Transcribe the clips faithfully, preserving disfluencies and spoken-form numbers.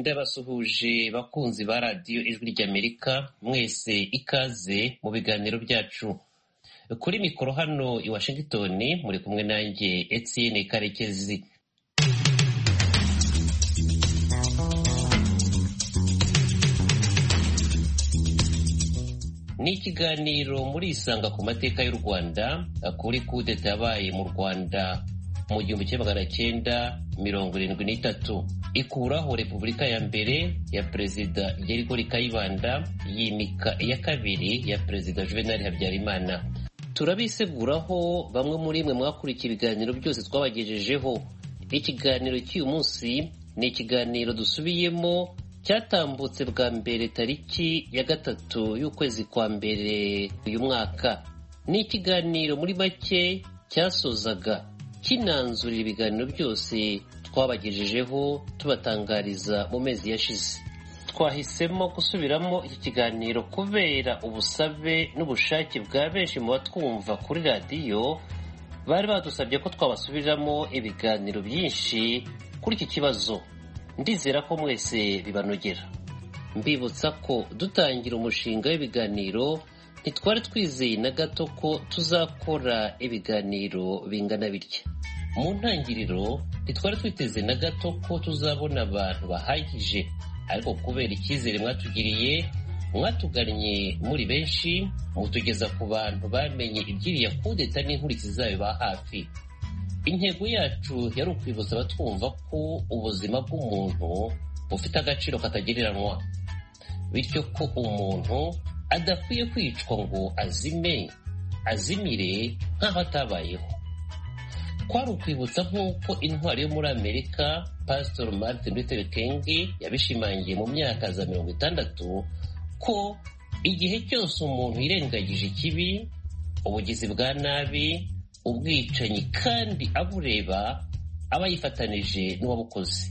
ndabasuhuje bakunzi ba radiyo ijwi ry'Amerika mwese ikaze mu biganiro byacu. Kuri mikoro hano i Washington muri kumwe nanjye Etienne Karekezi. Ni ikiganiro muri isanga ku mateka y'u Rwanda kuri kudeta yabaye mu Rwanda mu gihumbi kimwe magana cyenda mirongo irindwi n'itatu ikuraho repubulika ya mbere ya perezida Gerigori Kayibanda yimika iya kabiri ya perezida Juvenal Habyarimana. Turabiseguraho bamwe muri mwe mwakurikiye ibiganiro byose twabagejejeho. Ikiganiro cy'uyu munsi ni ikiganiro dusubiyemo cyatambutse bwa mbere tariki ya gatatu y'ukwezi kwa mbere uyu mwaka. Ni ikiganiro muri make cyasozaga kinanzurira ibiganiro byose twabagejejeho tubatangariza mu mezi yashize. Twahisemo gusubiramo iki kiganiro kubera ubusabe n'ubushake bwa benshi mu batwumva kuri radiyo bari badusabye ko twabasubiriramo ibiganiro byinshi kuri iki kibazo. Ndizera ko mwese bibanogera. Mbibutsa ko dutangira umushinga w'ibiganiro ntitwari twizeye na gato ko tuzakora ibiganiro bingana bitya. Mu ntangiriro ntitwari twiteze na gato ko tuzabona abantu bahagije, ariko kubera icyizere mwatugiriye mwatugannye muri benshi mutugeza ku bantu bamenye ibyiriya kudeta n'inkurikizi zayo ba hafi. Intego yacu yari ukwibutsa abatwumva ko ubuzima bw'umuntu bufite agaciro katagereranywa, bityo ko umuntu adakwiye kwicwa ngo azime azimire nk'aho atabayeho. Kwari ukwibutsa nk'uko intwari yo muri Amerika Pastor Martin Luther King yabishimangiye mu myaka za mirongo itandatu ko igihe cyose umuntu yirengagije ikibi, ubugizi bwa nabi, ubwicanyi kandi abureba aba yifatanije n'uwabukoze.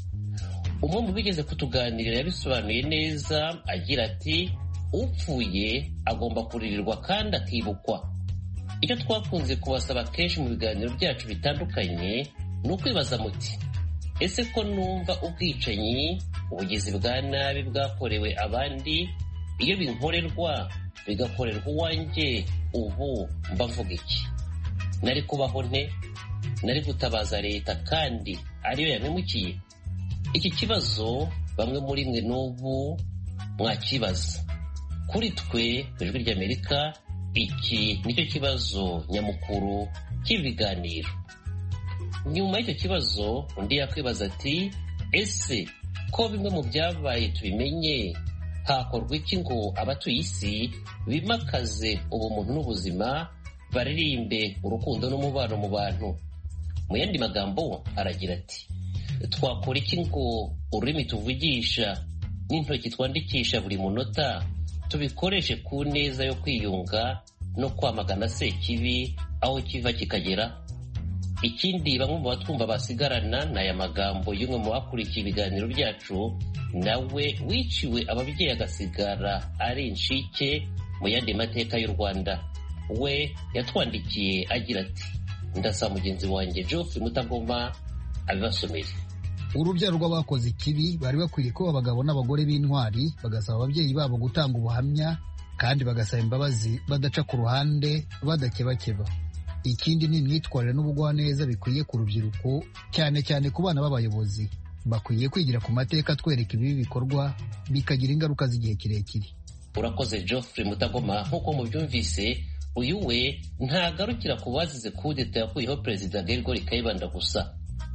Umwe mu bigeze kutuganirira yabisobanuye neza agira ati upfuye agomba kuririrwa kandi akibukwa. Icyo twakunze kubasaba kenshi mu biganiro byacu bitandukanye ni ukwibaza muti ese ko numva ubwicanyi, ubugizi bwa nabi bwakorewe abandi, iyo binkorerwa bigakorerwa uwanjye, ubu mba mvuga iki? Nari kubaho nte? Nari gutabaza leta kandi ariyo yamemukiye? Iki kibazo bamwe muri mwe n'ubu mwakibaza. Kuri twe ku ijwi ry'Amerika iki nicyo kibazo nyamukuru cy'ibiganiro. Nyuma y'icyo kibazo undi yakwibaza ati ese ko bimwe mu byabaye tubimenye, hakorwa iki ngo abatuye isi bimakaze ubumuntu n'ubuzima, baririmbe urukundo n'umubano mu bantu? Mu yandi magambo aragira ati twakora iki ngo ururimi tuvugisha n'intoki twandikisha buri munota tubikoreshe ku neza yo kwiyunga no kwamagana sekibi aho kiva kikagera? Ikindi bamwe mu batwumva basigarana ni aya magambo y'umwe mu bakurikiye ibiganiro byacu, nawe wiciwe ababyeyi agasigara ari inshike mu yandi mateka y'u Rwanda. We yatwandikiye agira ati ndasaba mugenzi wanjye Geoffrey Mutagoma abibasomere. Urubyaro rw'abakoze ikibi bari bakwiriye kuba abagabo n'abagore b'intwari, bagasaba ababyeyi babo gutanga ubuhamya kandi bagasaba imbabazi badaca ku ruhande, badakebakeba. Ikindi ni imyitwarire n'ubugwaneza bikwiye ku rubyiruko, cyane cyane ku bana b'abayobozi. Bakwiye kwigira ku mateka twereka ibibi bikorwa bikagira ingaruka z'igihe kirekire. Urakoze Geoffrey Mutagoma. Nk'uko mubyumvise, uyu we ntagarukira ku bazize kudeta yakuyeho perezida Gerigori Kayibanda gusa,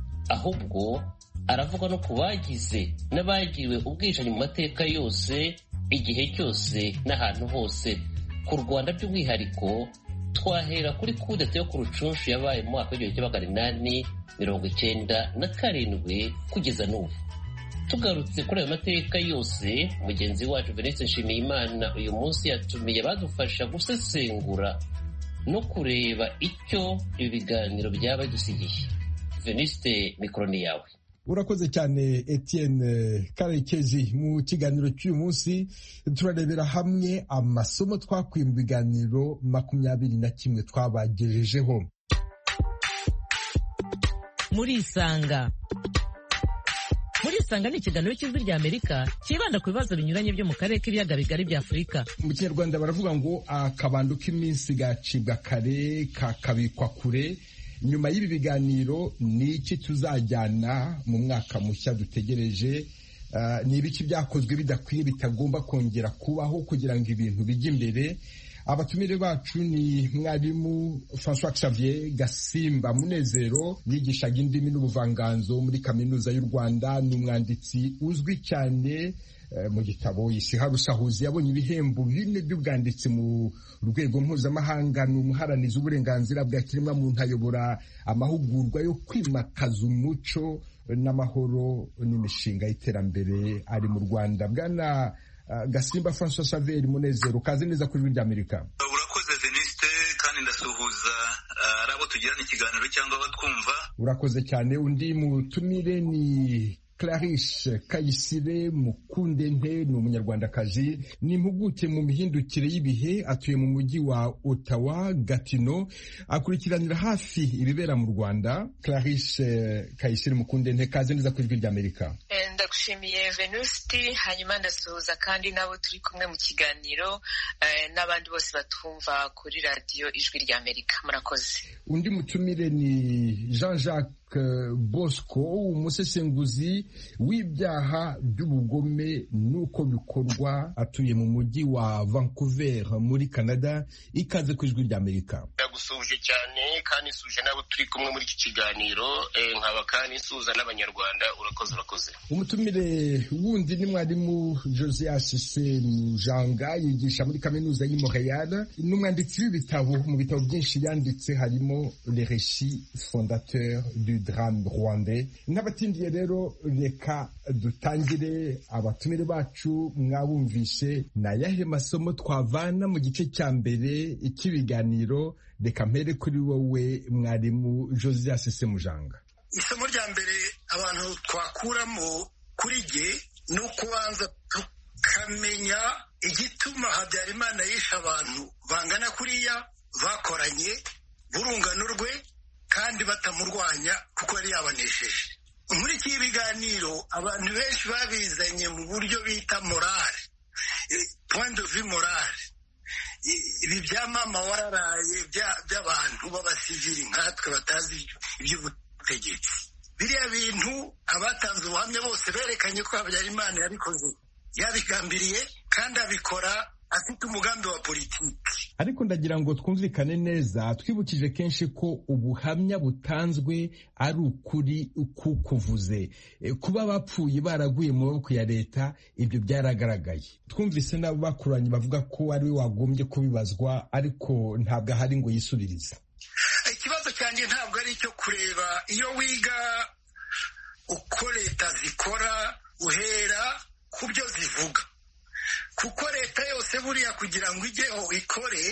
ahubwo aravuga no ku bagize n'abagiriwe ubwicanyi mu mateka yose, igihe cyose n'ahantu hose. Ku Rwanda by'umwihariko twahera kuri kudeta yo ku Rucunshu yabaye mu mwaka w'igihumbi kimwe magana inani mirongo icyenda na karindwi kugeza n'ubu. Tugarutse kuri ayo mateka yose, mugenzi wacu Venuste Nshimiyimana uyu munsi yatumiye badufasha gusesengura no kureba icyo ibi biganiro byaba dusigiye. Venuste, mikoro ni yawe. Urakoze cyane Etienne Karekezi. Mu kiganiro cy'uyu munsi turarebera hamwe amasomo twakuye mu biganiro makumyabiri na kimwe twabagejejeho. Muri isanga muri isanga ni ikiganiro cy'ijwi rya Amerika kibanda ku bibazo binyuranye byo mu karere k'ibiyaga bigari bya Afurika. Mu Kinyarwanda baravuga ngo akabando k'iminsi gacibwa kare kakabikwa kure. Nyuma y'ibi biganiro ni iki tuzajyana mu mwaka mushya dutegereje? Uh, ni ibiki byakozwe bidakwiye bitagomba kongera kubaho kugira ngo ibintu bijye imbere? Abatumire bacu ni mwarimu François Xavier Gasimba Munezero, yigishaga indimi n'ubuvanganzo muri Kaminuza y'u Rwanda, ni umwanditsi uzwi cyane mu gitabo Isi Harusahuzi, yabonye ibihembo bine by'ubwanditsi mu rwego mpuzamahanga. Ni umuharanizi w'uburenganzira bwa kiremwamuntu, ayobora amahugurwa yo kwimakaza umuco n'amahoro n'imishinga y'iterambere ari mu Rwanda. Bwana uh, Gasimba François Xavier Munezero, kaze neza kuri Rwanda Amerika. Urakoze Veniste, kandi ndasuhuza ari abo tugirana ikiganiro cyangwa abatwumva. Urakoze cyane. Undi mutumire ni Clarisse Kayisire Mukundente, ni umunyarwandakazi, ni impuguke mu mihindukire y'ibihe, atuye mu mujyi wa Ottawa Gatineau, akurikiranira hafi ibibera mu Rwanda. Clarisse Kayisire Mukundente, kaze neza kuri Rwanda Amerika. Ndagushimiye Venusti, hanyuma ndasuhuza kandi nabo turi kumwe mu kiganiro eh, n'abandi bose batumva kuri radio Ijwi rya Amerika. Murakoze. Undi mutumire ni Jean-Jacques Bosco, umusesenguzi w'ibyaha by'ubugome nuko bikorwa, atuye mu mujyi wa Vancouver muri Canada. Ikaze ku Ijwi rya Amerika. Ndagusuje cyane kandi suje nabo turi kumwe muri iki kiganiro, eh, nkaba kandi suza n'abanyarwanda. Urakoze urakoze. Umutumire wundi ni mwarimu Josias Semujanga, yigisha muri Kaminuza y'i Montréal, n'umwanditsi w'ibitabo. Mu bitabo byinshi yanditse harimo Les récits fondateurs du drame rwandais. N'abatindiye rero, reka dutangire. Abatumire bacu mwabumvishe, na yahe masomo twavana mu gice cya mbere cy'ibiganiro? Reka mpere kuri wowe mwarimu Josias Semujanga. Isomo rya mbere abantu twakuramo kuri jye ni ukubanza tukamenya igituma Habyarimana yishe abantu bangana kuriya, bakoranye burungano rwe kandi batamurwanya kuko yari yabanesheje. Muri iki biganiro abantu benshi babizanye mu buryo bita morale, point de vue morale. Ibi bya mama wararaye by'abantu b'abasivili nkatwe batazi iby'ubutegetsi, biriya bintu abatanze ubuhamya bose berekanye ko Habyarimana yabikoze, yabigambiriye kandi abikora afite umugambi wa politiki. Ariko ndagira ngo twumvikane neza, twibukije kenshi ko ubuhamya butanzwe ari ukuri uko kuvuze. Kuba bapfuye baraguye mu maboko ya leta, ibyo byaragaragaye. Twumvise n'abo bakuranye bavuga ko ari we wagombye kubibazwa, ariko ntabwo ahari ngo yisubirize. Ikibazo cyanjye ntabwo ari icyo kureba iyo wiga uko leta zikora, uhera ku byo zivuga, kuko leta yose buriya kugira ngo ijyeho ikore,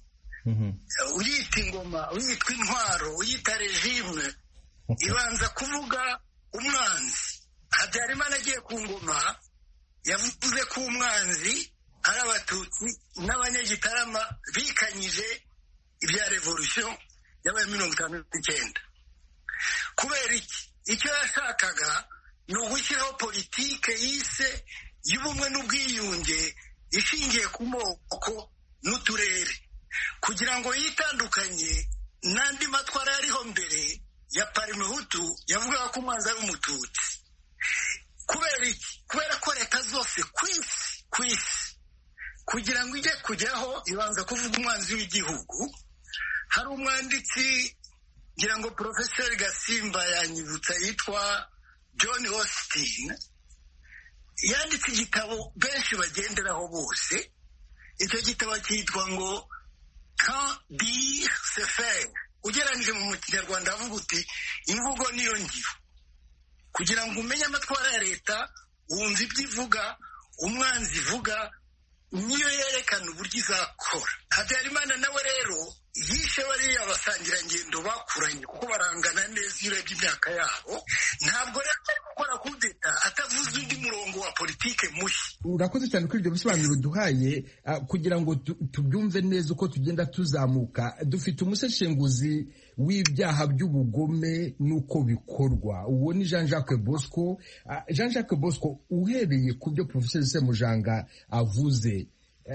uyita ingoma, uyitwa intwaro, uyita regime, ibanza kuvuga umwanzi. Habyarimana agiye ku ngoma yavuze ko umwanzi ari abatutsi n'abanyagitarama bikanyije ibya revolution yabaye mirongo itanu n'icyenda. Kubera iki? Icyo yashakaga ni ugushyiraho politike yise y'ubumwe n'ubwiyunge ishingiye ku moko n'uturere, kugira ngo yitandukanye n'andi matwara yariho mbere ya Parimehutu yavugaga ko umwanzi ari umututsi. Kubera iki? Kubera ko leta zose ku isi ku isi kugira ngo ijye kujyaho ibanza kuvuga umwanzi w'igihugu. Hari umwanditsi ngira ngo Professor Gasimba yanyibutsa yitwa John Austin, yanditse igitabo benshi bagenderaho bose. Icyo gitabo cyitwa ngo Quand dire c'est faire. Ugeranije mu Kinyarwanda avuga uti imvugo niyo ngiro. Kugira ngo umenye amatwara ya leta, wumva ibyo ivuga, umwanzi ivuga, niyo yerekana uburyo izakora. Habyarimana nawe rero yishe bariya basangirangendo bakuranye kuko barangana neza iyo urebye imyaka yabo. Ntabwo rero ari gukora kudeta atavuze undi murongo wa politike mushya. Urakoze cyane kuri ibyo bisobanuro duhaye. Kugira ngo tubyumve neza uko tugenda tuzamuka, dufite umuseshenguzi w'ibyaha by'ubugome n'uko bikorwa, uwo ni Jean Jacques Bosco. Jean Jacques Bosco, uhereye ku byo Professeur Semujanga avuze,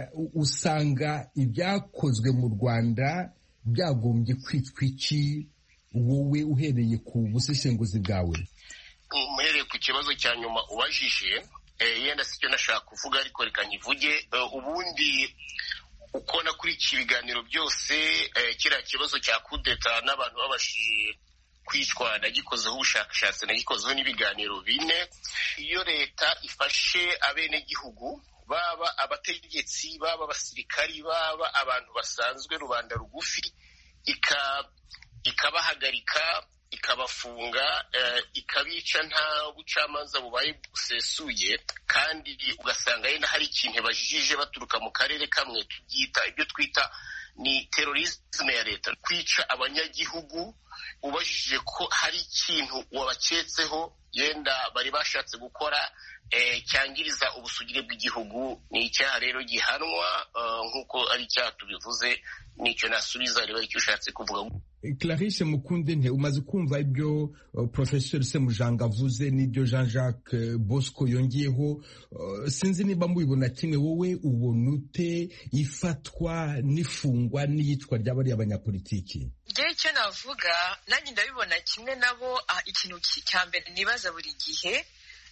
usanga ibyakozwe mu Rwanda byagombye kwitwa iki, wowe uhereye ku buseshenguzi bwawe? Muhereye ku kibazo cya nyuma ubajije, yenda sicyo nashaka kuvuga, ariko reka nkivuge. Ubundi uko nakurikiye ibiganiro byose, kiriya kibazo cya kudeta n'abantu babashije kwicwa nagikozeho ubushakashatsi, nagikozeho n'ibiganiro bine. Iyo leta ifashe abenegihugu, baba abategetsi, baba abasirikari, baba abantu basanzwe, rubanda rugufi, ikabahagarika, ikabafunga, ikabica nta bucamanza bubaye busesuye, kandi ugasanga yenda hari ikintu bajijije baturuka mu karere kamwe, tubyita ibyo twita ni terorisme ya leta, kwica abanyagihugu ubajije ko hari ikintu wabaketseho yenda bari bashatse gukora cyangiriza ubusugire bw'igihugu. Ni icyaha rero gihanwa nk'uko ari icyaha tubivuze. Nicyo nasubiza rero icyo ushatse kuvuga. Clarisse Mukundente, umaze kumva ibyo Professeur Semujanga avuze n'ibyo Jean Jacques Bosco yongeyeho, sinzi niba mubibona kimwe. Wowe ubona ute ifatwa n'ifungwa n'iyicwa ry'abari abanyapolitiki? Ngewe icyo navuga, nanjye ndabibona kimwe nabo. Ikintu cya mbere nibaza buri gihe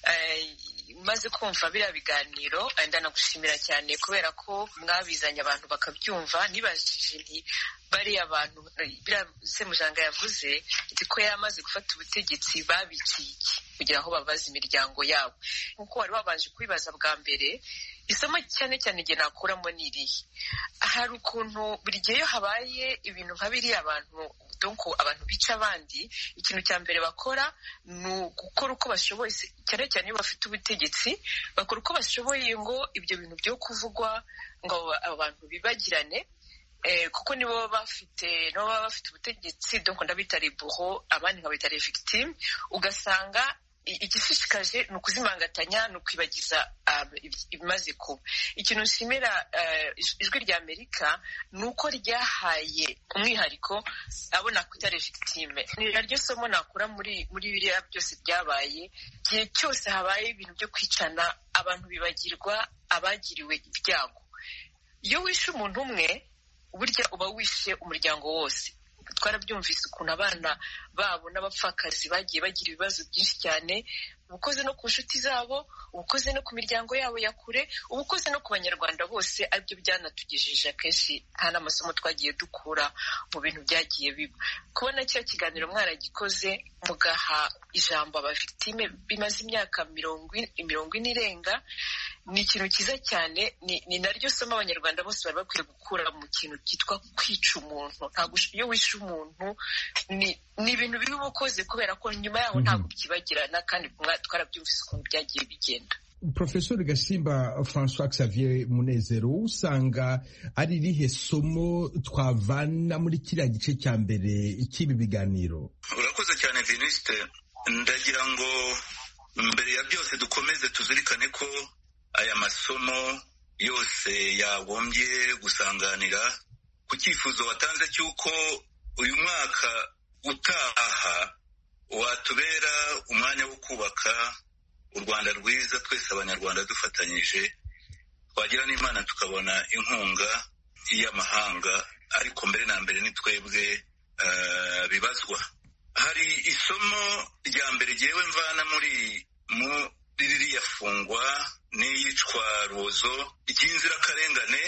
maze kumva biriya biganiro, ndanagushimira cyane kubera ko mwabizanye abantu bakabyumva. Nibajije nti bariya abantu biriya Semujanga yavuze, nzi ko yamaze gufata ubutegetsi babikiye iki kugira aho babaza imiryango yabo. Nkuko wari wabanje kubibaza bwa mbere, isomo cyane cyane igihe nakuramo ni irihe. Hari ukuntu buri gihe iyo habaye ibintu nka biriya abantu donko abantu bica abandi, ikintu cya mbere bakora ni gukora uko bashoboye, cyane cyane iyo bafite ubutegetsi, bakora uko bashoboye ngo ibyo bintu byo kuvugwa ngo abantu bibagirane, kuko nibo baba bafite nibo baba bafite ubutegetsi, donko ndabita ribuho, abandi nkabita victime. Ugasanga igishishikaje ni ukuzimangatanya, ni ukwibagiza ibimaze kuba. Ikintu nshimira ijwi rya Amerika ni uko ryahaye umwihariko abo nakwita victime. Ni naryo somo nakura muri muri biriya byose byabaye. Igihe cyose habaye ibintu byo kwicana, abantu bibagirwa abagiriwe ibyago. Iyo wishe umuntu umwe, burya uba wishe umuryango wose. Twarabyumvise ukuntu abana babo n'abapfakazi bagiye bagira ibibazo byinshi cyane, ubukoze no ku nshuti zabo, ubukoze no ku miryango yabo ya kure, ubukoze no ku banyarwanda bose. Aribyo byanatugejeje akenshi nta n'amasomo twagiye dukura mu bintu byagiye biba. Kubona cyo kiganiro mwaragikoze mugaha ijambo abavictime bimaze imyaka mirongo ine irenga, ni ikintu cyiza cyane. Ni, ni naryo somo abanyarwanda bose bari bakwiye gukura mu kintu cyitwa kwica umuntu. Ntabwo iyo wishe umuntu ni ni ibintu bibi ubukoze, kubera ko nyuma yaho ntabwo byibagirana, kandi twarabyumvise ukuntu byagiye bigenda. Professeur Gasimba François Xavier Munezero, usanga ari irihe somo twavana muri kiriya gice cya mbere cy'ibi biganiro? Urakoze cyane Venuste. Ndagira ngo mbere ya byose dukomeze tuzirikane ko aya masomo yose yagombye gusanganira ku cyifuzo watanze cy'uko uyu mwaka utaha watubera umwanya wo kubaka u Rwanda rwiza, twese abanyarwanda dufatanyije, twagira n'Imana tukabona inkunga y'amahanga, ariko mbere na mbere ni twebwe uh, bibazwa. Hari isomo rya mbere jyewe mvana muri mu ririya fungwa n'iyicwa ruzo ry'inzirakarengane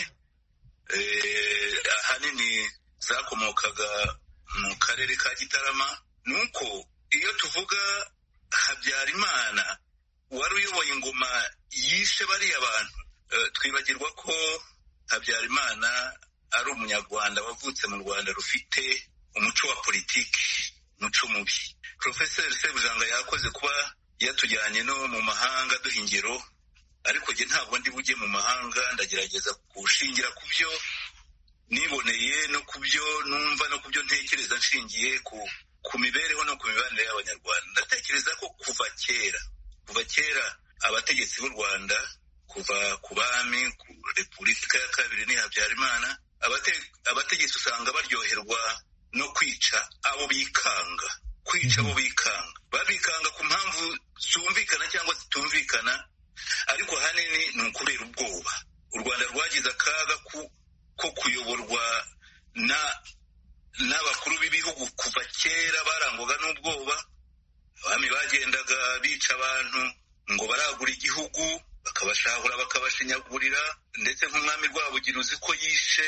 eh, ahanini zakomokaga mu karere ka Gitarama. Nuko iyo tuvuga Habyarimana wari uyoboye ingoma yishe bariya abantu, uh, twibagirwa ko Habyarimana ari umunyarwanda wavutse mu Rwanda rufite umuco wa politiki, umuco mubi. Professeur Semujanga yakoze kuba yatujyanye no mu mahanga duhingiro, ariko je ntabwo ndi bujye mu mahanga, ndagerageza kushingira ku byo niboneye no ku byo numva no ku byo ntekereza, nshingiye ku ku mibereho no ku mibanire y'abanyarwanda. Ndatekereza ko kuva kera kuva kera abategetsi b'u Rwanda kuva ku bami ku Repubulika ya kabiri ni Habyarimana abategetsi usanga baryoherwa no kwica abo bikanga kwica abo bikanga babikanga ku mpamvu zumvikana cyangwa zitumvikana ariko hanini ni ukubera ubwoba. U Rwanda rwagize akaga ko kuyoborwa na n'abakuru b'ibihugu kuva kera barangwaga n'ubwoba. Abami bagendaga bica abantu ngo baragura igihugu bakabashahura bakabashinyagurira, ndetse nk'umwami Rwabugira uzi ko yishe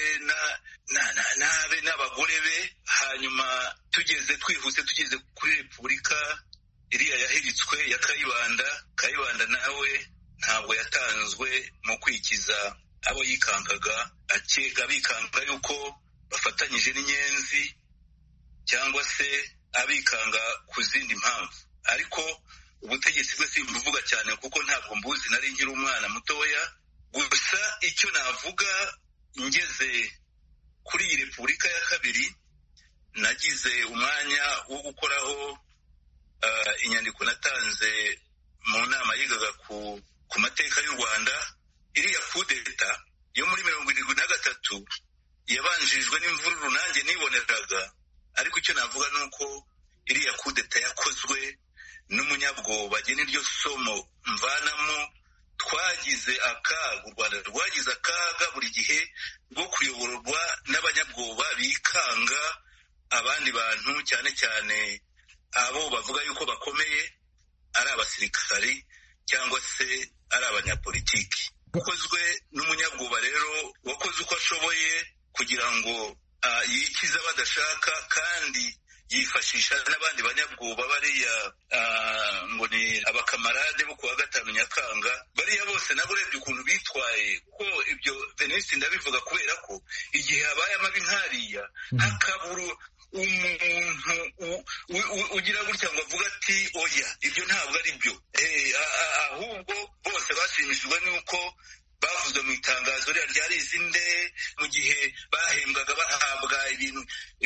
n'abe n'abagore be. Hanyuma tugeze twihuse tugeze kuri Repubulika iriya yahiritswe ya Kayibanda Kayibanda nawe ntabwo yatanzwe mu kwikiza abo yikangaga, akeka bikanga yuko bafatanyije n'inyenzi cyangwa se abikanga ku zindi mpamvu. Ariko ubutegetsi bwe simbuvuga cyane kuko ntabwo mbuzi, nari nkiri umwana mutoya. Gusa icyo navuga, ngeze kuri iyi Repubulika ya kabiri nagize umwanya wo gukoraho uh, inyandiko natanze mu nama yigaga ku, ku mateka y'u Rwanda. Iriya kudeta yo muri mirongo irindwi na gatatu yabanjirijwe n'imvururu nanjye niboneraga, ariko icyo navuga ni uko iriya kudeta yakozwe n'umunyabwoba. Agena iryo somo mvanamo, twagize akaga, u Rwanda rwagize akaga buri gihe rwo kuyoborwa n'abanyabwoba bikanga abandi bantu, cyane cyane abo bavuga yuko bakomeye ari abasirikari cyangwa se ari abanyapolitiki. Ukozwe n'umunyabwoba rero wakoze uko ashoboye kugira ngo uh, yikize badashaka, kandi yifashisha n'abandi banyabwoba bariya uh, ngo ni abakamarade bo kuwa gatanu Nyakanga. Bariya bose nabo urebye ukuntu bitwaye, ko ibyo Venuste ndabivuga kubera ko igihe habaye amabi nkariya hakaburu umuntu ugira gutya ngo avuga ati oya ibyo ntabwo ari byo, ahubwo bose bashimishijwe n'uko bavuze mu itangazo rya ryari izinde mu gihe bahembwaga bahabwa ibintu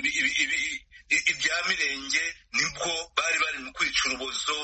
ibya mirenge, nibwo bari bari mu kwica urubozo.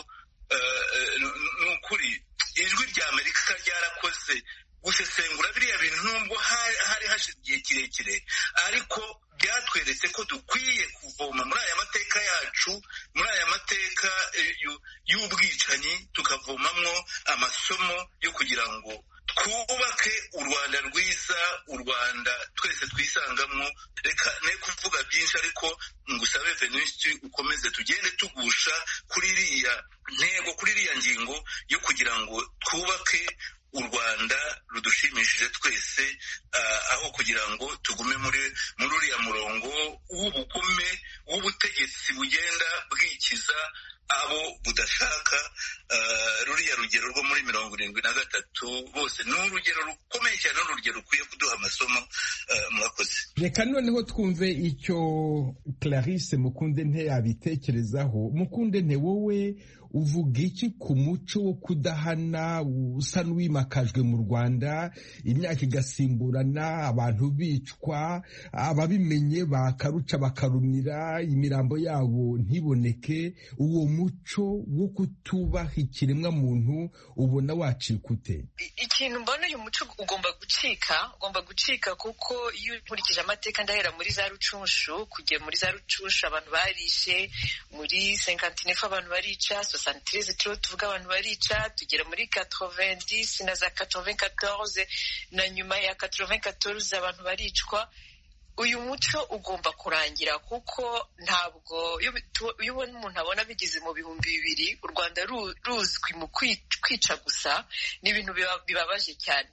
N'ukuri ijwi rya Amerika ryarakoze gusesengura biriya bintu, nubwo hari hashize igihe kirekire, ariko byatweretse ko dukwiye kuvoma muri aya mateka yacu, muri aya mateka y'ubwicanyi, tukavomamwo amasomo yo kugira ngo twubake u Rwanda rwiza, u Rwanda twese twisangamo. Reka ne kuvuga byinshi, ariko ngusabe Venuste ukomeze tugende tugusha kuri iriya ntego, kuri iriya ngingo yo kugira ngo twubake u Rwanda rudushimishije twese, uh, aho kugira ngo tugume muri muri uriya murongo w'ubugome w'ubutegetsi bugenda bwikiza abo budashaka. Uh, ruriya rugero rwo muri mirongo irindwi na gatatu bose ni urugero rukomeye cyane, n'urugero rukwiye kuduha amasomo. Uh, mwakoze. Reka noneho twumve icyo Clarisse Mukundente yabitekerezaho. Mukundente, wowe uvuga iki ku muco wo kudahana usa n'uwimakajwe mu Rwanda, imyaka igasimburana, abantu bicwa, ababimenye bakaruca bakarumira, imirambo yabo ntiboneke? Uwo muco wo kutubaha ikiremwa muntu ubona wacika ute? Ikintu mbona uyu muco ugomba gucika, ugomba gucika kuko iyo nkurikije amateka ndahera muri za Rucunshu, kujya muri za Rucunshu abantu barishe, muri cinquante-neuf abantu barica, soixante-treize turo tuvuga abantu barica, tugera muri quatre-vingt-dix na za quatre-vingt-quatorze, na nyuma ya quatre-vingt-quatorze abantu baricwa. Uyu muco ugomba kurangira kuko ntabwo iyo ubona umuntu abona bigeze mu bihumbi bibiri u Rwanda ruzwi mu kwica gusa, ni ibintu bibabaje cyane.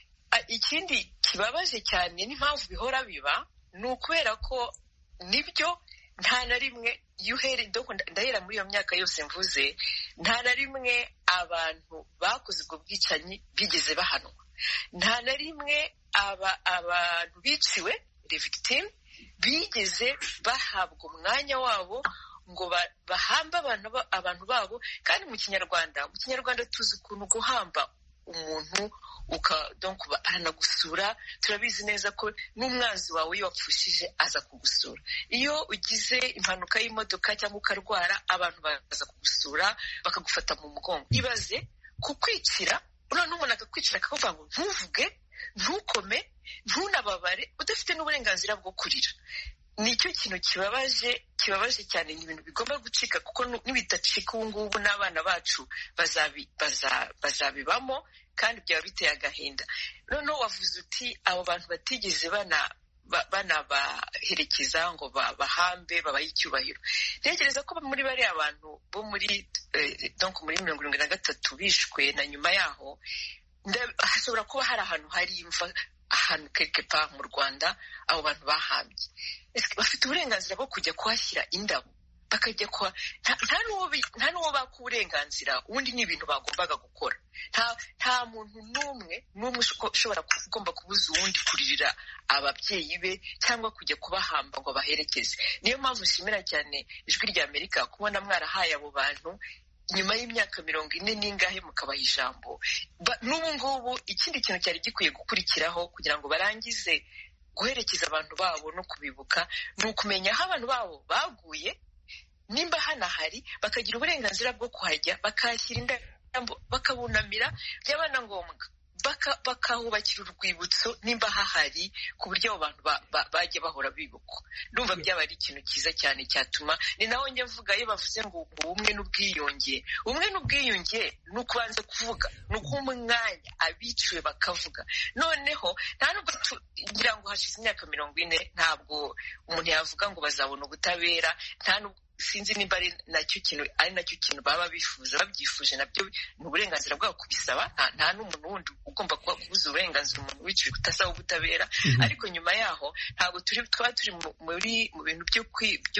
Ikindi kibabaje cyane n'impamvu bihora biba ni ukubera ko nibyo nta na rimwe ndahera muri iyo myaka yose mvuze, nta na rimwe abantu bakoze ubwo bwicanyi bigeze bahanwa, nta na rimwe abantu biciwe victime bigeze bahabwa umwanya wabo ngo bahamba abantu babo. Kandi mu kinyarwanda mu kinyarwanda tuzi ukuntu guhamba umuntu uka donc aranagusura. Turabizi neza ko n'umwanzi wawe iyo wapfushije aza kugusura. Iyo ugize impanuka y'imodoka cyangwa ukarwara, abantu baza kugusura bakagufata mu mugongo. Ibaze kukwicira, none umuntu akakwicira akavuga ngo ntuvuge, ntukome, ntunababare, udafite n'uburenganzira bwo kurira. Nicyo kintu kibabaje kibabaje cyane. Ni ibintu bigomba gucika, kuko nibidacika ubu ngubu n'abana bacu bazabi bazabibamo, kandi byaba biteye agahinda. Noneho wavuze uti abo bantu batigeze bana banabaherekeza ngo bahambe babaye icyubahiro. Ntekereza ko muri bariya abantu bo muri donc muri mirongo irindwi na gatatu bishwe na nyuma yaho, hashobora kuba hari ahantu hari imva ahantu quelque part mu Rwanda abo bantu bahambye. Bafite uburenganzira bwo kujya kuhashyira indabo, bakajya kwa nta n'uwo baka uburenganzira, ubundi ni ibintu bagombaga gukora. Nta muntu n'umwe n'umwe ushobora kugomba kubuza uwundi kuririra ababyeyi be cyangwa kujya kubahamba ngo baherekeze. Niyo mpamvu nshimira cyane Ijwi rya Amerika kubona mwarahaye abo bantu nyuma y'imyaka mirongo ine n'ingahe mukabaha ijambo. N'ubu ngubu ikindi kintu cyari gikwiye gukurikiraho kugira ngo barangize guherekeza abantu babo no kubibuka, ni ukumenya aho abantu babo baguye, nimba hanahari bakagira uburenganzira bwo kuhajya, bakahashyira indabo, bakabunamira, byaba na ngombwa bakahubakira urwibutso nimba hahari, ku buryo abo bantu bajya bahora bibukwa. Ndumva byaba ari ikintu cyiza cyane cyatuma, ni naho njye mvuga iyo bavuze ngo ubumwe n'ubwiyunge, ubumwe n'ubwiyunge ni ukubanza kuvuga, ni ukuha umwanya abiciwe bakavuga. Noneho nta nubwo ngira ngo hashize imyaka mirongo ine ntabwo umuntu yavuga ngo bazabona ubutabera, nta nubwo sinzi nimba ari nacyo kintu ari nacyo kintu baba bifuza. Babyifuje nabyo ni uburenganzira bwabo kubisaba, nta n'umuntu wundi ugomba kuba kubuza uburenganzira umuntu wiciwe kutasaba ubutabera. Ariko nyuma yaho ntabwo turi twaba turi muri mu bintu byo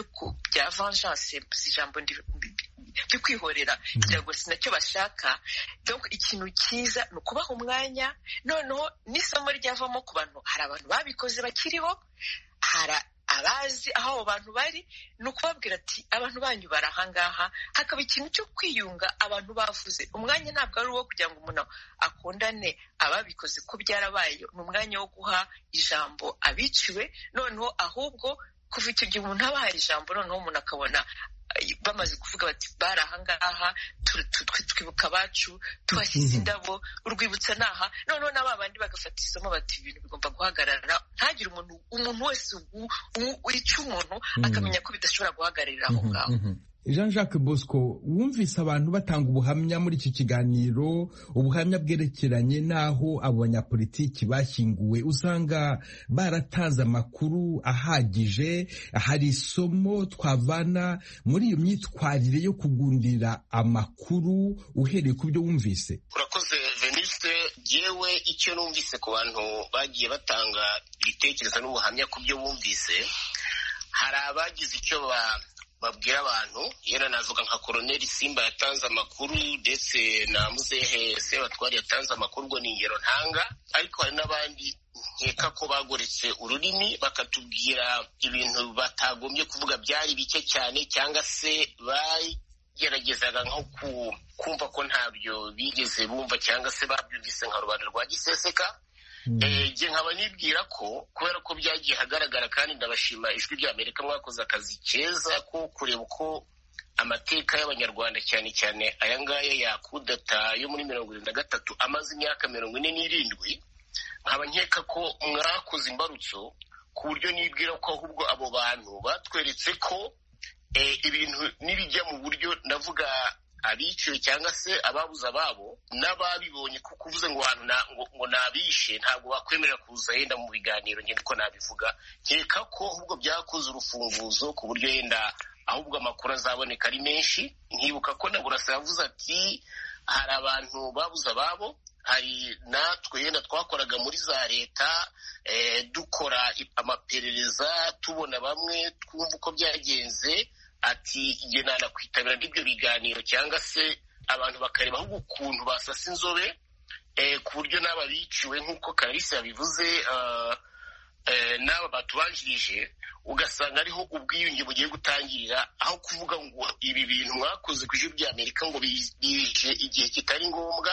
bya vengeance, ijambo byo kwihorera, kugira ngo sinacyo bashaka. Donc ikintu cyiza ni ukubaha umwanya, noneho n'isomo ryavamo ku bantu. Hari abantu babikoze bakiriho, hari abazi aho abo bantu bari, ni ukubabwira ati abantu banyu bari ahangaha. Hakaba ikintu cyo kwiyunga, abantu bavuze. Umwanya ntabwo ari uwo kugira ngo umuntu akundane ababikoze ko byarabaye, ni umwanya wo guha ijambo abiciwe. Noneho ahubwo kuva icyo gihe umuntu abahaye ijambo, noneho umuntu akabona bamaze kuvuga bati bari ahangaha, twibuka abacu, tuhashyize indabo, urwibutso naha. Noneho n'aba bandi bagafata isomo bati ibintu bigomba guhagarara. Ntagire umuntu umuntu wese wica umuntu akamenya ko bidashobora guhagararira aho ngaho. Jean-Jacques Bosco, wumvise abantu batanga ubuhamya muri iki kiganiro, ubuhamya bwerekeranye n'aho abo banyapolitiki bashyinguwe. Usanga baratanze amakuru ahagije. Hari isomo twavana muri iyo myitwarire yo kugundira amakuru uhereye ku byo wumvise? Urakoze Venuste. Yewe icyo numvise ku bantu bagiye batanga ibitekerezo n'ubuhamya ku byo bumvise, hari abagize icyo ba babwira abantu. Yera navuga nka Colonel Simba yatanze amakuru, ndetse na Muzehe Sebatwari yatanze amakuru, ngo ni ingero ntanga. Ariko hari n'abandi nkeka ko bagoretse ururimi bakatubwira ibintu batagombye kuvuga, byari bike cyane, cyangwa se bageragezaga nko kumva ko ntabyo bigeze bumva, cyangwa se babyumvise nka rubanda rwa giseseka. Nge nkaba nibwira ko kubera ko byagiye hagaragara, kandi ndabashima Ijwi rya Amerika, mwakoze akazi keza ko kureba uko amateka y'Abanyarwanda cyane cyane aya ngaya ya kudeta yo muri mirongo irindwi na gatatu amaze imyaka mirongo ine n'irindwi. Nkaba nkeka ko mwakoze imbarutso, ku buryo nibwira ko ahubwo abo bantu batweretse ko ibintu nibijya mu buryo, ndavuga abiciwe cyangwa se ababuze ababo n'ababibonye, kuko uvuze ngo ngo nabishe ntabwo bakwemerera kuza yenda mu biganiro. Njye niko nabivuga, nkeka ko ahubwo byakoze urufunguzo ku buryo yenda ahubwo amakuru azaboneka ari menshi. Nkibuka ko na Burasa yavuze ati hari abantu babuze ababo, hari natwe yenda twakoraga muri za leta dukora amaperereza, tubona bamwe twumva uko byagenze. Ati igihe nanakwitabira n'ibyo biganiro, cyangwa se abantu bakareba ahubwo ukuntu basasa inzobe, ku buryo n'aba biciwe nk'uko Clarisse yabivuze, n'aba batubanjirije, ugasanga ariho ubwiyunge bugiye gutangirira, aho kuvuga ngo ibi bintu mwakoze ku Ijwi rya Amerika ngo bije igihe kitari ngombwa.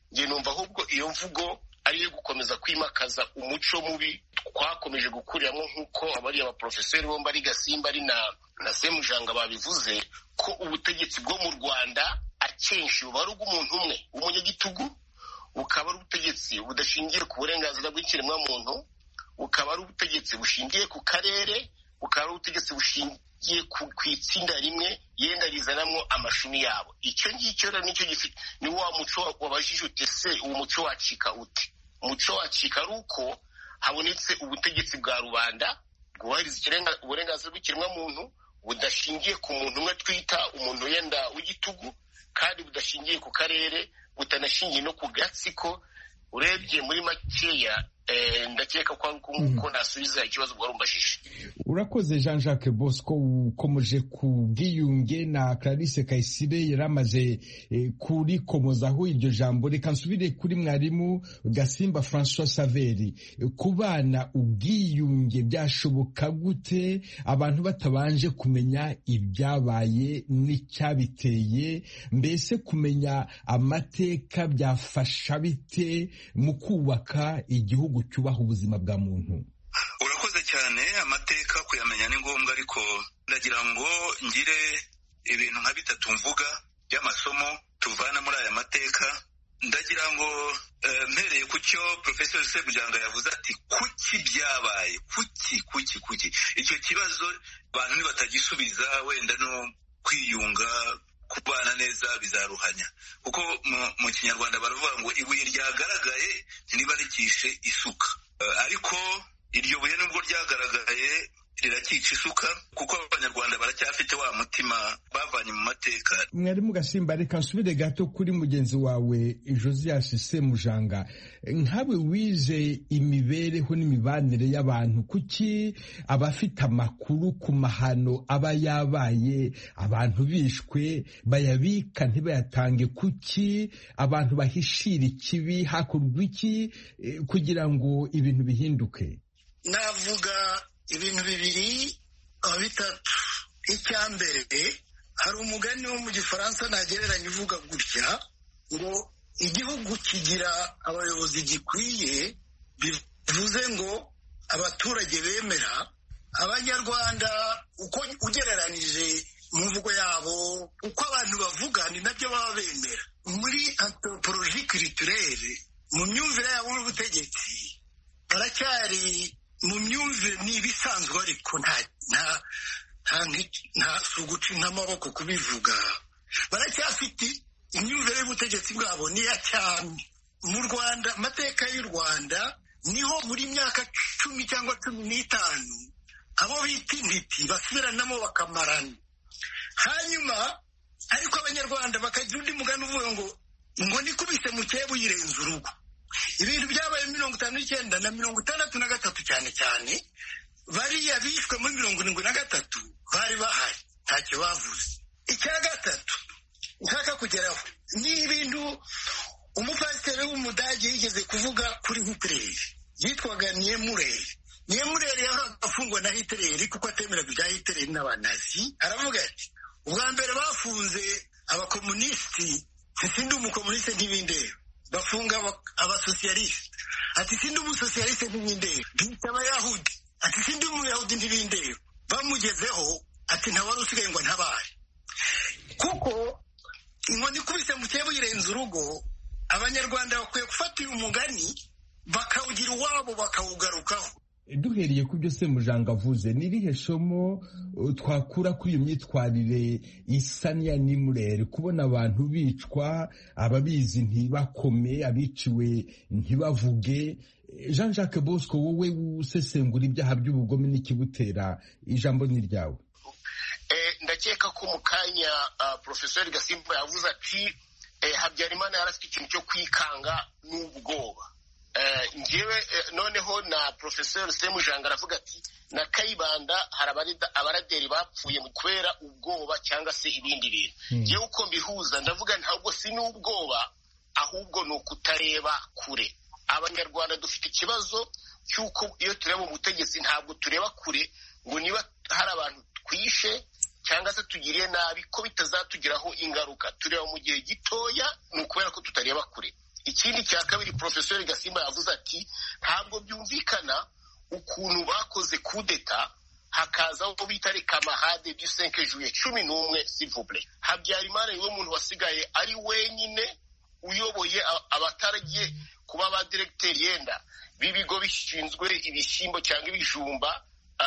njye numva ahubwo iyo mvugo ariyo gukomeza kwimakaza umuco mubi twakomeje gukuriramo nk'uko abari abaprofeseri bombi ari Gasimba ari na na Semujanga babivuze ko ubutegetsi bwo mu Rwanda akenshi buba ari ubw'umuntu umwe w'umunyagitugu, bukaba ari ubutegetsi budashingiye ku burenganzira bw'ikiremwamuntu, bukaba ari ubutegetsi bushingiye ku karere, bukaba ari ubutegetsi bushingiye ku itsinda rimwe yenda rizanamo amashumi yabo. Icyo ngicyo rero nicyo gifite ni wa muco wabajije ute se uwo muco wacika ute? Umuco wacika ari uko habonetse ubutegetsi bwa rubanda bwubahiriza uburenganzira bw'ikiremwamuntu budashingiye ku muntu umwe twita umuntu yenda w'igitugu, kandi budashingiye ku karere, butanashingiye no ku gatsiko. Urebye muri makeya ndakeka ko uko nasubiza ikibazo bwarumbashije. Urakoze Jean Jacques Bosco, ukomeje ku bwiyunge na Clarisse Kayisire yaramaze kuri komozaho iryo jambo. Reka nsubire kuri mwarimu Gasimba François Saveri. Kubana ubwiyunge byashoboka gute abantu batabanje kumenya ibyabaye n'icyabiteye? Mbese kumenya amateka byafasha bite mu kubaka igihugu cyubaha ubuzima bwa muntu? Urakoze cyane. Amateka kuyamenya ni ngombwa, ariko ndagira ngo ngire ibintu nka bitatu mvuga by'amasomo tuvana muri aya mateka. Ndagira ngo mpereye ku cyo Professor Semujanga yavuze ati kuki byabaye, kuki kuki kuki icyo kibazo abantu nibatagisubiza wenda no kwiyunga kubana neza bizaruhanya, kuko mu Kinyarwanda baravuga ngo ibuye ryagaragaye ntiribarikishe isuka. Ariko iryo buye nubwo ryagaragaye rirakica isuka, kuko abanyarwanda baracyafite wa mutima bavanye mu mateka. Mwarimu Gasimba, reka nsubire gato kuri mugenzi wawe Josias Semujanga. Nkawe wize imibereho n'imibanire y'abantu, kuki abafite amakuru ku mahano aba yabaye, abantu bishwe, bayabika ntibayatange? Kuki abantu bahishira ikibi? Hakorwa iki kugira ngo ibintu bihinduke? Navuga ibintu bibiri bitatu. Icya mbere, hari umugani wo mu Gifaransa nagereranya uvuga gutya ngo igihugu kigira abayobozi gikwiye, bivuze ngo abaturage bemera. Abanyarwanda uko ugereranije mu mvugo yabo, uko abantu bavuga ni nabyo baba bemera. Muri anthropologie culturelle, mu myumvire yabo n'ubutegetsi, baracyari mu myumvire ni ibisanzwe, ariko nta nta nta suguci nk'amaboko kubivuga. Baracyafite imyumvire y'ubutegetsi bwabo niya cyane. Mu Rwanda, amateka y'u Rwanda, niho muri myaka cumi cyangwa cumi n'itanu abo bita intiti basubiranamo bakamarana. Hanyuma ariko abanyarwanda bakagira undi mugani uvuga ngo ngo nikubise mukeba uyirenza urugo. Ibintu byabaye mirongo itanu n'icyenda na mirongo itandatu na gatatu cyane cyane, bariya bishwe muri mirongo irindwi na gatatu bari bahari, ntacyo bavuze. Icya gatatu nshaka kugeraho ni ibintu umupasiteri w'umudage yigeze kuvuga kuri Hitler, yitwaga Niemöller. Niemöller yahoraga afungwa na Hitler kuko atemeraga ibya Hitler n'abanazi. Aravuga ati ubwa mbere bafunze abakomunisiti, sindi umukomunisite ntibindeba, bafunga abasosiyalisite, ati sindi umusosiyalisite ntibindeba, bita abayahudi, ati sindi umuyahudi ntibindeba. Bamugezeho ati ntawari usigaye ngo ntabare, kuko inkoni ikubise mu cyebo yirenza urugo. Abanyarwanda bakwiye gufata uyu mugani bakawugira uwabo bakawugarukaho. Duhereye ku byo Semujanga avuze, ni irihe somo twakura kuri iyo myitwarire isa n'iya Niemöller, kubona abantu bicwa, ababizi ntibakome, abiciwe ntibavuge? Jean Jacques Bosco, wowe usesengura ibyaha by'ubugome n'ikibutera, ijambo ni ryawe. Ndakeka ko mu kanya Professor Gasimba yavuze ati Habyarimana yarafite ikintu cyo kwikanga n'ubwoba. Njyewe noneho na Professor Semujanga aravuga ati na Kayibanda hari abaraderi bapfuye kubera ubwoba cyangwa se ibindi bintu. Njyewe uko mbihuza ndavuga ntabwo si n'ubwoba, ahubwo ni ukutareba kure. Abanyarwanda dufite ikibazo cy'uko iyo tureba mu butegetsi ntabwo tureba kure, ngo niba hari abantu twishe cyangwa se tugiriye nabi ko bitazatugiraho ingaruka. Tureba mu gihe gitoya, ni ukubera ko tutareba kure. ikindi cya kabiri Professeur Gasimba yavuze ati ntabwo byumvikana ukuntu bakoze kudeta hakaza aho bita les camarades du cinq juillet cumi n'umwe s'il vous plaît. Habyarimana niwe muntu wasigaye ari wenyine uyoboye abataragiye kuba ba directeur yenda bibigo bishinzwe ibishyimbo cyangwa ibijumba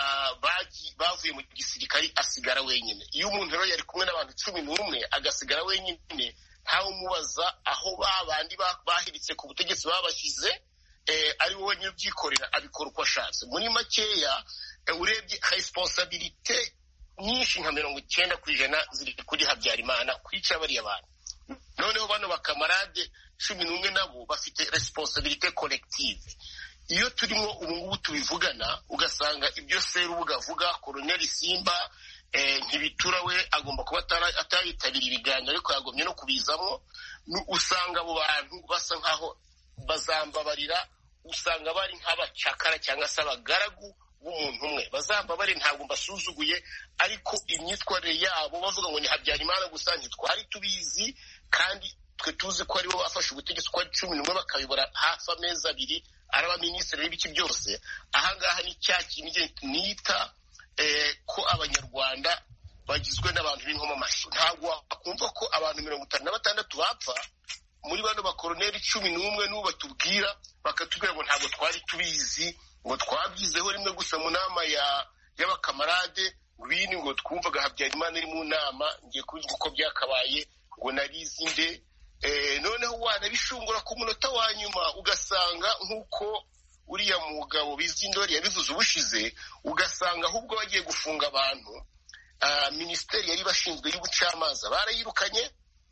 bavuye mu gisirikari asigara wenyine. Iyo umuntu rero yari kumwe n'abantu cumi n'umwe agasigara wenyine ntawe umubaza aho babandi bahiritse ku butegetsi babashyize ari wowe nyine ubyikorera abikora uko ashatse. Muri makeya urebye responsabilité nyinshi nka mirongo icyenda ku ijana ziri kuri Habyarimana kwica bariya bantu. Noneho bano bakamarade cumi n'umwe nabo bafite responsabilité collective. Iyo turimo ubu ngubu tubivugana ugasanga ibyo Serubuga avuga Colonel Simba ntibitura we agomba kuba atayitabira ibiganiro ariko yagomye no kubizamo, usanga abo bantu basa nkaho bazambabarira, usanga bari nk'abacakara cyangwa se abagaragu b'umuntu umwe. Bazambabare ntabwo mbasuzuguye ariko imyitwarire yabo bavuga ngo ni Habyarimana gusa ntitwari tubizi, kandi twe tuzi ko aribo bafashe ubutegetsi kwa cumi n'umwe bakayobora hafi amezi abiri ari abaminisitiri n'ibiki byose. Ahangaha ni cya kintu nita ko abanyarwanda bagizwe n'abantu b'inkoma amashyi. Ntabwo wakumva ko abantu mirongo itanu na batandatu bapfa muri bano bakoroneri cumi n'umwe n'ubu batubwira bakatubwira ngo ntabwo twari tubizi, ngo twabyizeho rimwe gusa mu nama y'abakamarade bini ngo twumvaga Habyarimana iri mu nama ngiye kubivuga uko byakabaye ngo narizi nde. Noneho wanabishungura ku munota wa nyuma ugasanga nk'uko uriya mugabo Bizindori yabivuze ubushize, ugasanga ahubwo bagiye gufunga abantu minisiteri yari bashinzwe y'ubucamanza barayirukanye,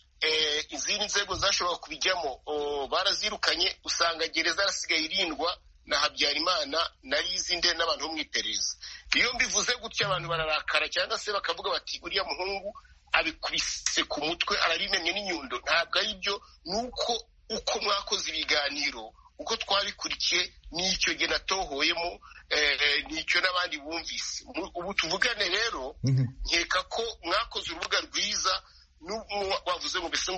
izindi nzego zashobora kubijyamo barazirukanye, usanga gereza yarasigaye irindwa na Habyarimana narizinde n'abantu bo mu iperereza. Iyo mbivuze gutya abantu bararakara cyangwa se bakavuga bati uriya muhungu abikubise ku mutwe arabimenye n'inyundo. Ntabwo ari byo, nuko uko mwakoze ibiganiro uko twabikurikiye n'icyo gihe natohoyemo n'icyo n'abandi bumvise. Ubu tuvugane rero nkeka ko mwakoze urubuga rwiza, wavuze ngo mbese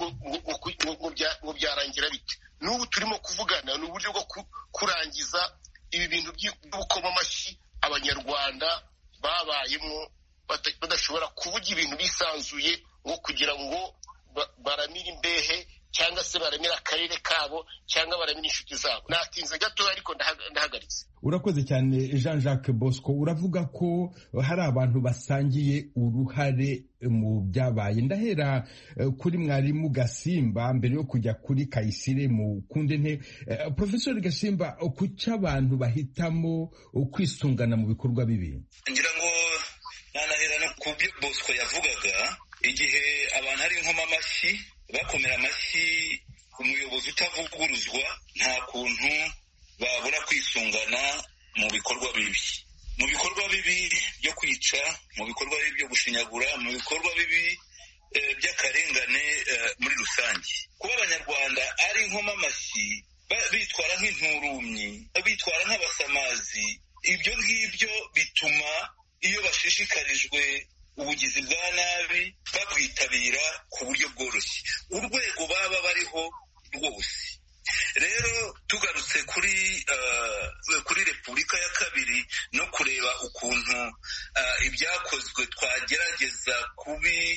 ngo byarangira bite. N'ubu turimo kuvugana ni uburyo bwo kurangiza ibi bintu by'ubukoma amashyi abanyarwanda babayemo badashobora kuvuga ibintu bisanzuye ngo kugira ngo baramire imbehe cyangwa se baramira akarere kabo cyangwa baramira inshuti zabo. Natinze gato ariko ndahagaritse. Urakoze cyane Jean Jacques Bosco. Uravuga ko hari abantu basangiye uruhare mu byabaye. Ndahera kuri mwarimu Gasimba mbere yo kujya kuri Kayisire mu kunde nte. Professor Gasimba, kuki abantu bahitamo kwisungana mu bikorwa bibi? Ngira ngo nanahera no ku byo Bosco yavugaga, igihe abantu ari nkoma amashyi bakomera amashyi umuyobozi utavuguruzwa, nta kuntu babura kwisungana mu bikorwa bibi, mu bikorwa bibi byo kwica, mu bikorwa bibi byo gushinyagura, mu bikorwa bibi by'akarengane muri rusange. Kuba abanyarwanda ari nkoma amashyi bitwara nk'inturumyi, bitwara nk'abasamazi, ibyo ngibyo bituma iyo bashishikarijwe ubugizi bwa nabi babwitabira ku buryo bworoshye, urwego baba bariho rwose. Rero tugarutse kuri uh, kuri Repubulika ya kabiri no kureba ukuntu uh, ibyakozwe twagerageza kubi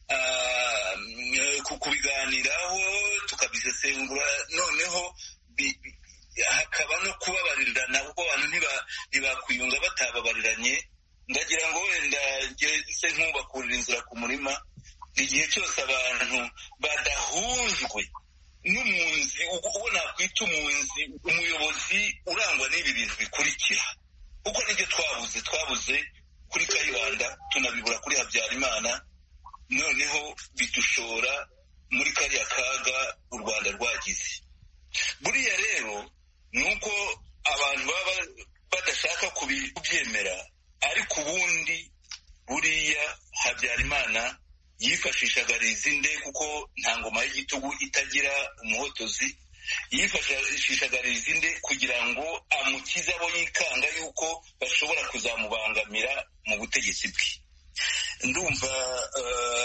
uh, kubiganiraho tukabisesengura, noneho hakaba no kubabarirana kuko abantu ntibakwiyunga batababariranye. Ndagira ngo wenda se nk'ubakurira inzira ku murima, igihe cyose abantu badahujwe n'umunzi, uwo nakwita umunzi, umuyobozi urangwa n'ibi bintu bikurikira, kuko nibyo twabuze twabuze kuri Kayibanda, tunabibura kuri Habyarimana, noneho bidushora muri kariya kaga u Rwanda rwagize. Buriya rero ni uko abantu baba badashaka kubyemera, ariko ubundi buriya Habyarimana yifashishaga rizinde, kuko nta ngoma y'igitugu itagira umuhotozi, yifashishaga rizinde kugira ngo amukize abo yikanga yuko bashobora kuzamubangamira mu butegetsi bwe. Ndumva uh,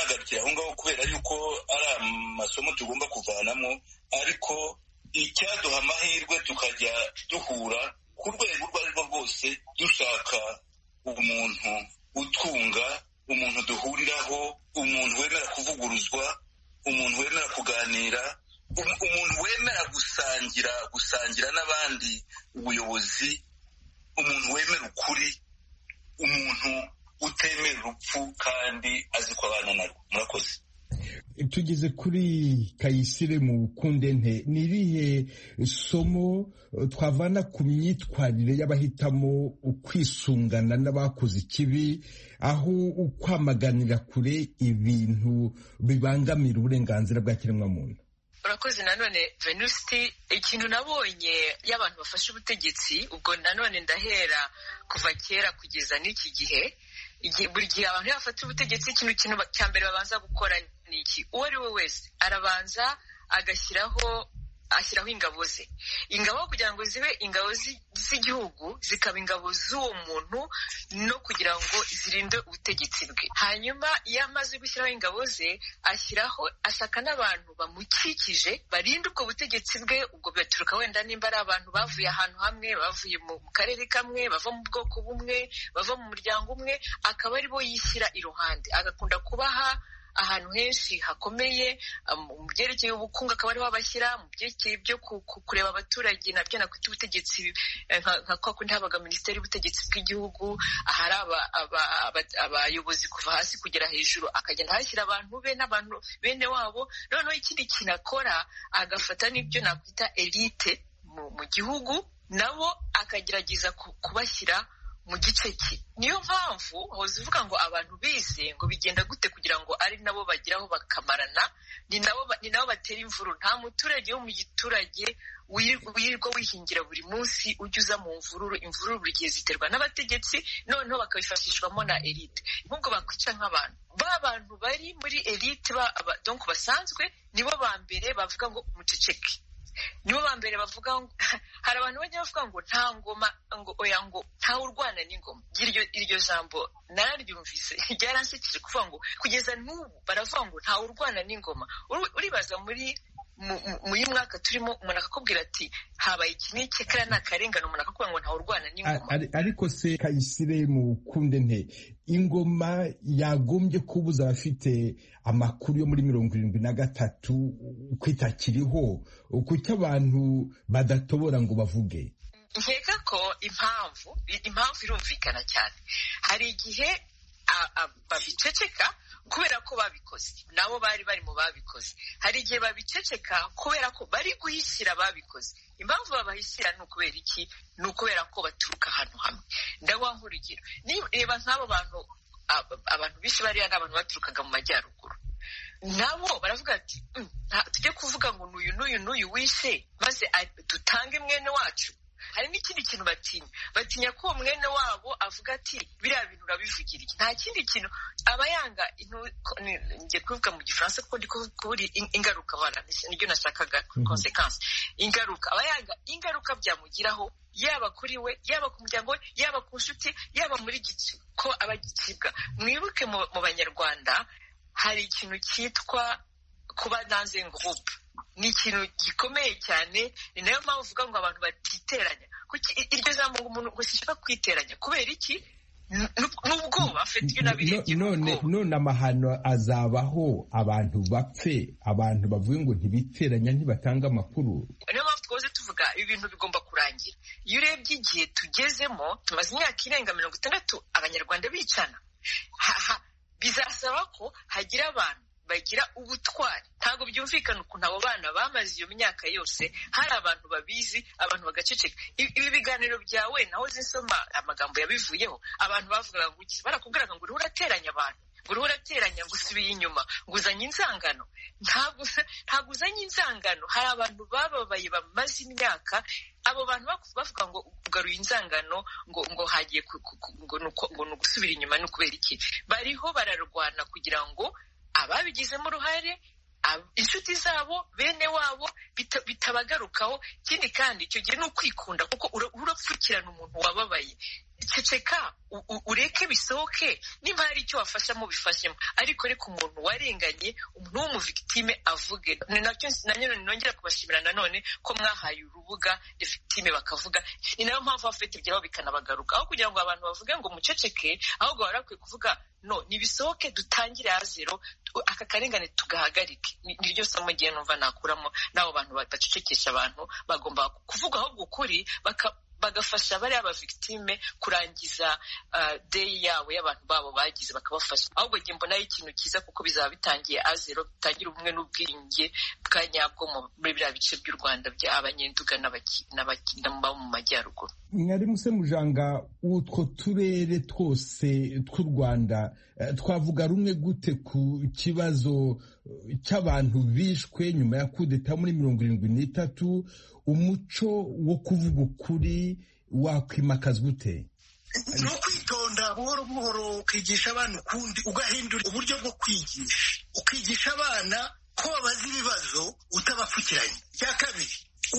ntituzanagarukira aho ngaho kubera yuko ari amasomo tugomba kuvanamo, ariko icyaduha amahirwe tukajya duhura ku rwego urwo ari rwo rwose dushaka umuntu utunga, umuntu duhuriraho, umuntu wemera kuvuguruzwa, umuntu wemera kuganira, umuntu wemera gusangira gusangira n'abandi ubuyobozi, umuntu wemera ukuri, umuntu utemera urupfu kandi azi ko abana narwo. Murakoze. Tugeze kuri Kayisire Mukundente, ni irihe somo twavana ku myitwarire y'abahitamo ukwisungana n'abakoze ikibi, aho ukwamaganira kure ibintu bibangamira uburenganzira bwa kiremwamuntu? Urakoze. Nanone Venuste, ikintu nabonye y'abantu bafashe ubutegetsi, ubwo nanone ndahera kuva kera kugeza n'iki gihe, buri gihe abantu bafata ubutegetsi ikintu kintu cya mbere babanza gukora ni iki? Uwo ari we wese arabanza agashyiraho ashyiraho ingabo ze, ingabo kugira ngo zibe ingabo z'igihugu, zikaba ingabo z'uwo muntu, no kugira ngo zirinde ubutegetsi bwe. Hanyuma iyo amaze gushyiraho ingabo ze, ashyiraho asaka n'abantu bamukikije barinda ubwo butegetsi bwe. Ubwo baturuka wenda nimba ari abantu bavuye ahantu hamwe, bavuye mu karere kamwe, bava mu bwoko bumwe, bava mu muryango umwe, akaba ari bo yishyira iruhande. Agakunda kubaha ahantu henshi hakomeye, mu byerekeye ubukungu akaba ariho abashyira, mu byerekeye byo kureba abaturage nabyo nakwita ubutegetsi, nka kwa kundi habaga minisiteri y'ubutegetsi bw'igihugu, ahari abayobozi kuva hasi kugera hejuru, akagenda ahashyira abantu be n'abantu bene wabo. Noneho ikindi kintu akora, agafata n'ibyo nakwita elite mu gihugu, nabo akagerageza kubashyira mu gice cye. Niyo mpamvu hoze uvuga ngo abantu bize ngo bigenda gute kugira ngo ari nabo bagiraho bakamarana, ni nabo ni nabo batera imvuru. Nta muturage wo mu giturage wirirwa wihingira buri munsi ujya uza mu mvururu. Imvururu buri gihe ziterwa n'abategetsi, noneho bakabifashishwamo na elite. Nk'ubwo bakwica nk'abantu ba bantu bari muri elite donc basanzwe, nibo ba mbere bavuga ngo muceceke, nibo ba mbere bavuga ngo hari abantu bajya bavuga ngo nta ngoma, ngo oya, ngo ntawe urwana n'ingoma. Iryo iryo jambo nararyumvise ryaransekeje, kuvuga ngo kugeza n'ubu baravuga ngo ntawe urwana n'ingoma. Uribaza muri muri mwaka turimo, umuntu akakubwira ati habaye iki n'iki, kariya ni akarengane, umuntu akakubwira ngo ntawe urwana n'ingoma. Ariko se Kayisire Mukundente, ingoma yagombye kubuza abafite amakuru yo muri mirongo irindwi na gatatu kwitakiriho, kuki abantu badatobora ngo bavuge? Nkeka ko impamvu impamvu irumvikana cyane. Hari igihe babiceceka kubera ko babikoze, nabo bari bari mu babikoze. Hari igihe babiceceka kubera ko bari guhishyira babikoze. Impamvu babahishyira ni ukubera iki? Ni ukubera ko baturuka ahantu hamwe. Ndaguha nk'urugero, reba nk'abo bantu abantu bishi bariya ni abantu baturukaga mu majyaruguru. Nabo baravuga ati tujye kuvuga ngo n'uyu n'uyu n'uyu wishe maze dutange mwene wacu. Hari n'ikindi kintu batinya, batinya ko mwene wabo avuga ati biriya bintu urabivugira iki. Nta kindi kintu abayanga, ngiye kuvuga mu gifaransa kuko ndi kubura ingaruka, bana nibyo nashakaga, consequence, ingaruka. Abayanga ingaruka byamugiraho, yaba kuri we, yaba ku muryango we, yaba ku nshuti, yaba muri gicu ko abagicibwa. Mwibuke mu Banyarwanda hari ikintu cyitwa kuba nanze groupe. Ni ikintu gikomeye cyane, ni nayo mpamvu uvuga ngo abantu batiteranya. Iryo jambo ngo umuntu ngo sishaka kwiteranya kubera iki? N'ubwoba afite ibyo nabiri. None none amahano azabaho, abantu bapfe, abantu bavuye ngo ntibiteranya, ntibatanga amakuru. Niyo mpamvu twoze tuvuga ibi bintu bigomba kurangira. Iyo urebye igihe tugezemo, tumaze imyaka irenga mirongo itandatu Abanyarwanda bicana. Bizasaba ko hagira abantu bagira ubutwari. Ntabwo byumvikana ukuntu abo bana bamaze iyo myaka yose hari abantu babizi, abantu bagaceceka. Ibi biganiro byawe naho zinsoma amagambo yabivuyeho, abantu bavugaga ngo iki, barakubwiraga ngo uriho urateranya abantu, ngo uriho urateranya, ngo usubiye inyuma, ngo uzanye inzangano. Ntabwo ntabwo uzanye inzangano. Hari abantu bababaye bamaze imyaka, abo bantu bavuga ngo ugaruye inzangano, ngo ngo hagiye ngo ni ugusubira inyuma. Ni ukubera iki? Bariho bararwana kugira ngo ababigizemo uruhare, inshuti zabo, bene wabo bitabagarukaho. Ikindi kandi icyo gihe ni ukwikunda, kuko urapfukirana umuntu wababaye. ceceka ureke bisohoke, nimba hari icyo wafashamo bifashemo, ariko reka umuntu warenganye, umuntu w'umuvictime avuge. Ni nacyo nanone nongera kubashimira nanone ko mwahaye urubuga victime bakavuga. Ni nayo mpamvu bafite ibyabo bikanabagaruka, aho kugira ngo abantu bavuge ngo muceceke, ahubwo barakwiye kuvuga no nibisohoke, dutangire azero, aka karengane tugahagarike. Niryo somo giye numva nakuramo nabo bantu badacecekesha abantu, bagomba kuvuga ahubwo ukuri baka bagafasha bari aba victime kurangiza uh, day yabo y'abantu babo bagize, bakabafasha. Ahubwo nge mbona ikintu kiza kuko bizaba bitangiye azero, bitangira ubumwe n'ubwinge bwa nyabwo muri biriya bice by'u Rwanda by'abanyenduga n'abakindamba mu majyaruguru. Mwarimu Semujanga, utwo turere twose tw'u Rwanda twavuga rumwe gute ku kibazo cy'abantu bishwe nyuma ya kudeta muri mirongo irindwi n'itatu? Umuco wo kuvuga ukuri wakwimakazwa ute? No kwitonda buhoro buhoro, ukigisha abana ukundi, ugahindura uburyo bwo kwigisha, ukigisha abana ko babaza ibibazo utabapfukiranye. Cya kabiri,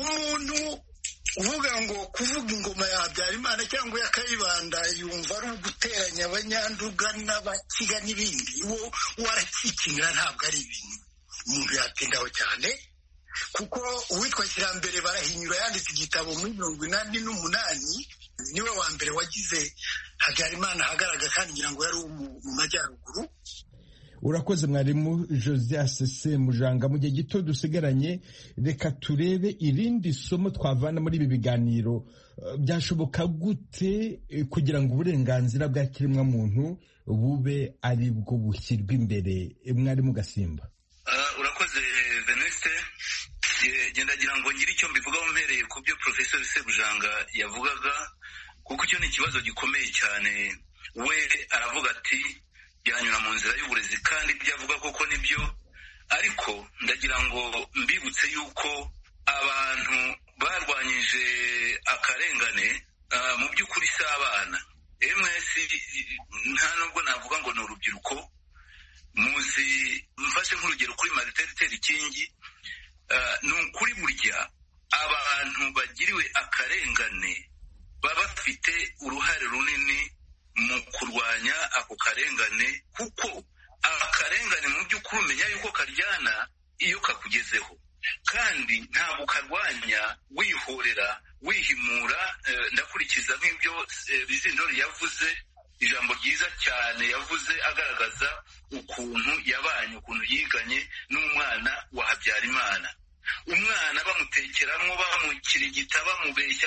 umuntu uvuga ngo kuvuga ingoma ya Habyarimana cyangwa ya Kayibanda yumva ari uguteranya abanyanduga n'abakiga n'ibindi, wo warakikinira, ntabwo ari ibintu umuntu yatindaho cyane. Kuko uwitwa Kirambere Barahinyura yanditse igitabo muri mirongo inani n'umunani, niwe wa mbere wagize Habyarimana ahagaragara, kandi ngira ngo yari mu majyaruguru. Urakoze mwarimu Josias Semujanga. Mu gihe gito dusigaranye, reka turebe irindi somo twavana muri ibi biganiro. Byashoboka gute kugira ngo uburenganzira bwa kiremwa muntu bube ari bwo bushyirwa imbere? Mwarimu Gasimba. Uh, urakoze Venuste. Gendagira ngo ngire icyo mbivugaho mpereye ku byo Professor Semujanga yavugaga, kuko icyo ni ikibazo gikomeye cyane. We aravuga ati byanyura mu nzira y'uburezi, kandi ibyo avuga koko nibyo, ariko ndagira ngo mbibutse yuko abantu barwanyije akarengane uh, mu by'ukuri si abana. M S nta nubwo navuga ngo ni urubyiruko. Muzi, mfashe nk'urugero kuri Martin Luther King. Uh, ni ukuri burya abantu bagiriwe akarengane baba bafite uruhare runini mu kurwanya ako karengane, kuko akarengane mu by'ukuri umenya yuko karyana iyo kakugezeho, kandi ntabwo ukarwanya wihorera wihimura. Uh, ndakurikiza nk'ibyo uh, Bizindori yavuze, ijambo ryiza cyane yavuze agaragaza ukuntu yabanye, ukuntu yiganye n'umwana wa Habyarimana. Umwana bamutekeramo, bamukirigita, bamubeshya,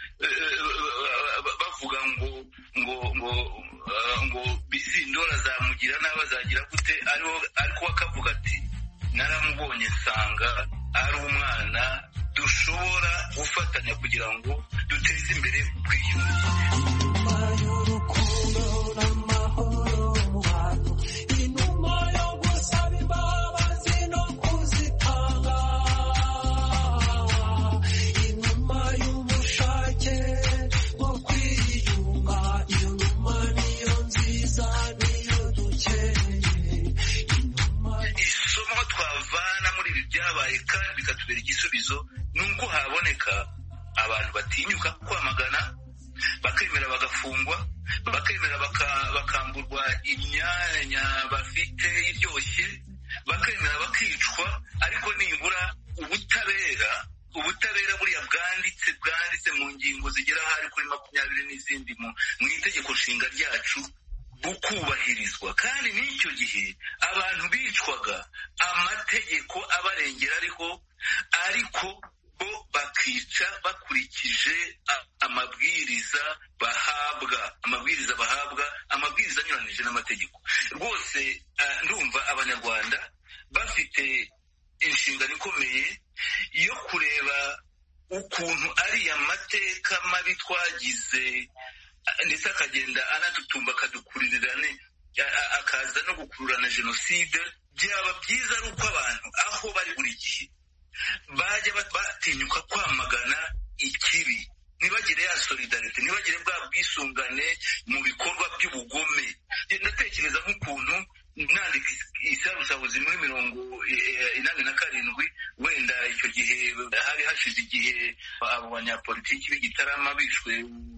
bavuga ngo ngo ngo ngo Bizindori azamugira nabi, azagira gute, ariko akavuga ati naramubonye nsanga ari umwana dushobora gufatanya kugira ngo duteze imbere kwiyunga. Byabaye kandi bikatubera igisubizo, nuko haboneka abantu batinyuka kwamagana, bakemera bagafungwa, bakemera bakamburwa imyanya bafite iryoshye, bakemera bakicwa, ariko nibura ubutabera ubutabera buriya bwanditse bwanditse mu ngingo zigera hari kuri makumyabiri n'izindi mu itegeko nshinga ryacu bukubahirizwa. Kandi n'icyo gihe abantu bicwaga amategeko abarengera ariho, ariko bo bakica bakurikije amabwiriza bahabwa amabwiriza bahabwa amabwiriza anyuranije n'amategeko. Rwose uh, ndumva abanyarwanda bafite inshingano ikomeye yo kureba ukuntu ariya mateka mabi twagize, ndetse akagenda anatutumba akadukurirane, akaza no gukurura na jenoside. Byaba byiza ari uko abantu aho bari buri gihe bajya batinyuka kwamagana ikibi, ntibagire ya solidarite, ntibagire bwa bwisungane mu bikorwa by'ubugome. Ndatekereza nk'ukuntu nandika isabusabuzi muri mirongo inani na karindwi, wenda icyo gihe hari hashize igihe abo banyapolitiki b'igitarama bishwe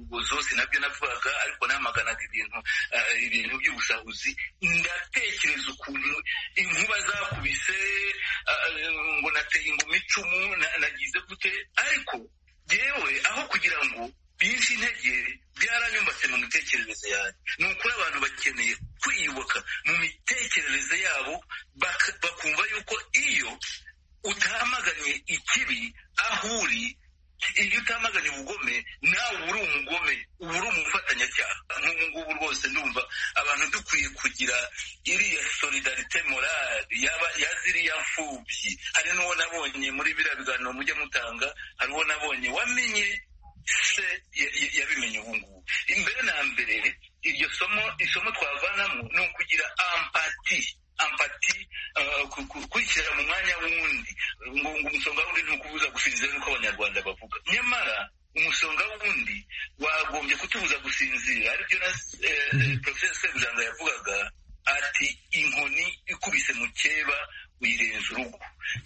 ubwo zose nabyo navugaga ariko namaganaga ibintu ibintu by'ubusahuzi. Ndatekereza ukuntu inkuba zakubise ngo nateye ingoma icumu nagize gute, ariko yewe aho kugira ngo binshi intege byaranyumbatse mu mitekerereze yanjye. Ni ukuri abantu bakeneye kwiyubaka mu mitekerereze yabo bakumva yuko iyo utamaganye ikibi aho uri, iyo utamaganye ubugome nawe uri umugome, uba uri umufatanyacyaha. nk'ubu ngubu rwose ndumva abantu dukwiye kugira iriya solidarite morale ya ziriya mfubyi. Hari n'uwo nabonye muri biriya biganiro mujya mutanga, hari uwo nabonye wamenye se yabimenye ubu ngubu. Imbere na mbere iryo somo isomo twavanamo ni ukugira empati empati kwishyira mu mwanya w'undi. ngo umusonga w'undi ni ukubuza gusinzira nk'uko abanyarwanda bavuga, nyamara umusonga w'undi wagombye kutubuza gusinzira. aribyo na Professor Sebujanga yavugaga ati inkoni ikubise mu cyeba uyirenza urugo.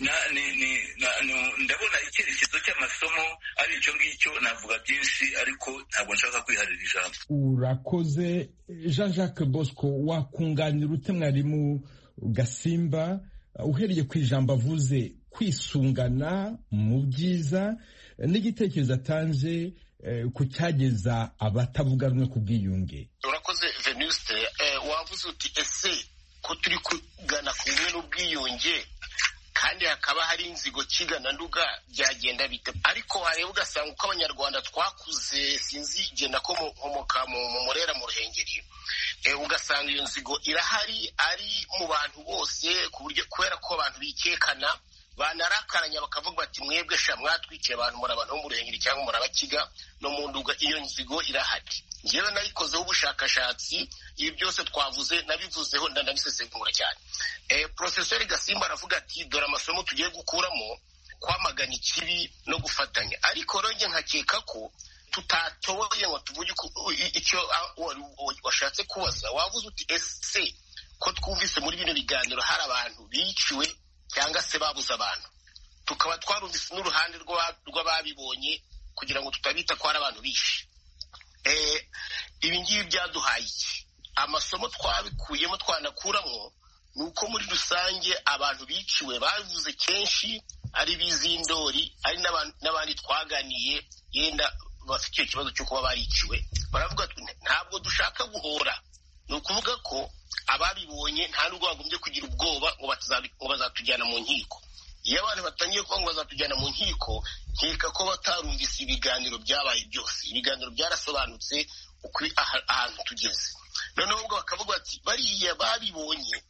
Ndabona icyerekezo cy'amasomo ari icyo ngicyo. Navuga byinshi ariko ntabwo nshaka kwiharira ijambo. Urakoze. Jean Jacques Bosco, wakunganira ute mwarimu Gasimba uhereye ku ijambo avuze kwisungana mu byiza n'igitekerezo atanze ku cyageza abatavuga rumwe ku bwiyunge? Urakoze Venuste. Wavuze uti ese ko turi kugana ku bumwe n'ubwiyunge kandi hakaba hari inzigo kigana nduga byagenda bite? Ariko wareba ugasanga uko abanyarwanda twakuze, sinzi igenda ko nkomoka mu Murera mu Ruhengeri, ugasanga iyo nzigo irahari ari mu bantu bose, ku buryo kubera ko abantu bikekana banarakaranya bakavuga bati mwebwe sha mwatwikiye abantu muri abantu bo mu Ruhengeri cyangwa muri Abakiga no mu Nduga. Iyo nzigo irahari. Njyewe nayikozeho ubushakashatsi, ibi byose twavuze nabivuzeho ndanabisesengura cyane. Eh, Professor Gasimba aravuga ati dore amasomo tugiye gukuramo kwamagana ikibi no gufatanya. Ariko ronge nkakeka ko tutatoboye ngo tuvuge icyo washatse kubaza. Wavuze uti ese ko twumvise muri bino biganiro hari abantu biciwe cyangwa se babuze abantu, tukaba twarumvise n'uruhande rw'ababibonye kugira ngo tutabita ko hari abantu bishe. Eh, ibi ngibi byaduhaye iki? Amasomo twabikuyemo twanakuramo ni uko muri rusange abantu biciwe bavuze kenshi ari bizindori, ari n'abandi twaganiye yenda bafite icyo kibazo cyo kuba bariciwe, baravuga ati ntabwo dushaka guhora. Ni ukuvuga ko ababibonye nta nubwo bagombye kugira ubwoba ngo bazatujyana mu nkiko. Iyo abantu batangiye kuvuga ngo bazatujyana mu nkiko, nkeka ko batarumvise ibiganiro byabaye byose. Ibiganiro byarasobanutse uko ahantu tugeze. Noneho ubwo bakavuga bati bariya babibonye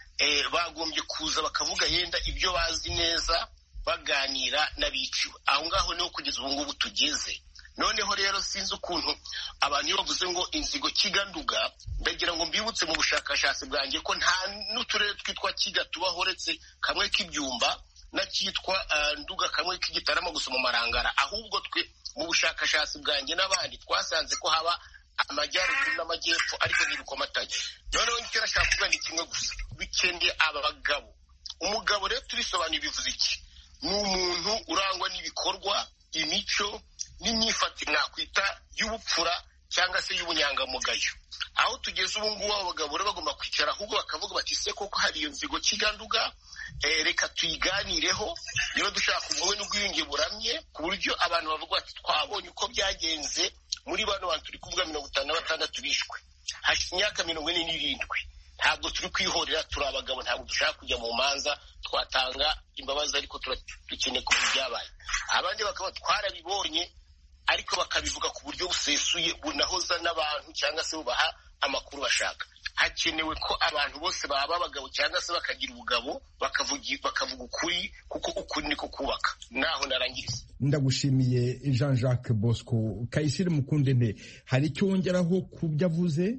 bagombye kuza bakavuga yenda ibyo bazi neza, baganira n'abiciwe. Aho ngaho niho kugeza ubu ngubu tugeze. Noneho rero sinzi ukuntu abantu iyo bavuze ngo inzigo kiganduga, ndagira ngo mbibutse mu bushakashatsi bwanjye ko nta n'uturere twitwa Kiga tubaho uretse kamwe k'ibyumba n'akitwa Nduga kamwe k'igitarama gusa mu Marangara. Ahubwo twe mu bushakashatsi bwanjye n'abandi twasanze ko haba amajyaruguru n'amajyepfo ariko n'ibikomatanye. Noneho icyo nashaka kuvuga ni kimwe gusa, bikeneye aba bagabo. Umugabo rero turisobanuye bivuze iki? Ni umuntu urangwa n'ibikorwa, imico n'imyifatire nakwita y'ubupfura cyangwa se y'ubunyangamugayo. Aho tugeze ubu ngubu abo bagabo rero bagomba kwicara ahubwo bakavuga bati se koko hari iyo nzigo kiganduga, eh, reka tuyiganireho niba dushaka ubumwe n'ubwiyunge buramye, ku buryo abantu bavuga bati twabonye uko byagenze muri bano bantu turi kuvuga mirongo itanu na batandatu bishwe hashize imyaka mirongo ine n'irindwi. Ntabwo turi kwihorera, turi abagabo, ntabwo dushaka kujya mu manza, twatanga imbabazi ariko dukeneye kuba byabaye. Abandi bakaba twarabibonye ariko bakabivuga ku buryo busesuye bunahoza n'abantu cyangwa se bubaha amakuru bashaka. Hakenewe ko abantu bose baba abagabo cyangwa se bakagira ubugabo bakavuga bakavuga ukuri, kuko ukuri niko kubaka. Naho narangiriza. Ndagushimiye Jean Jacques Bosco. Kayisire Mukundente, hari icyo wongeraho ku byo avuze?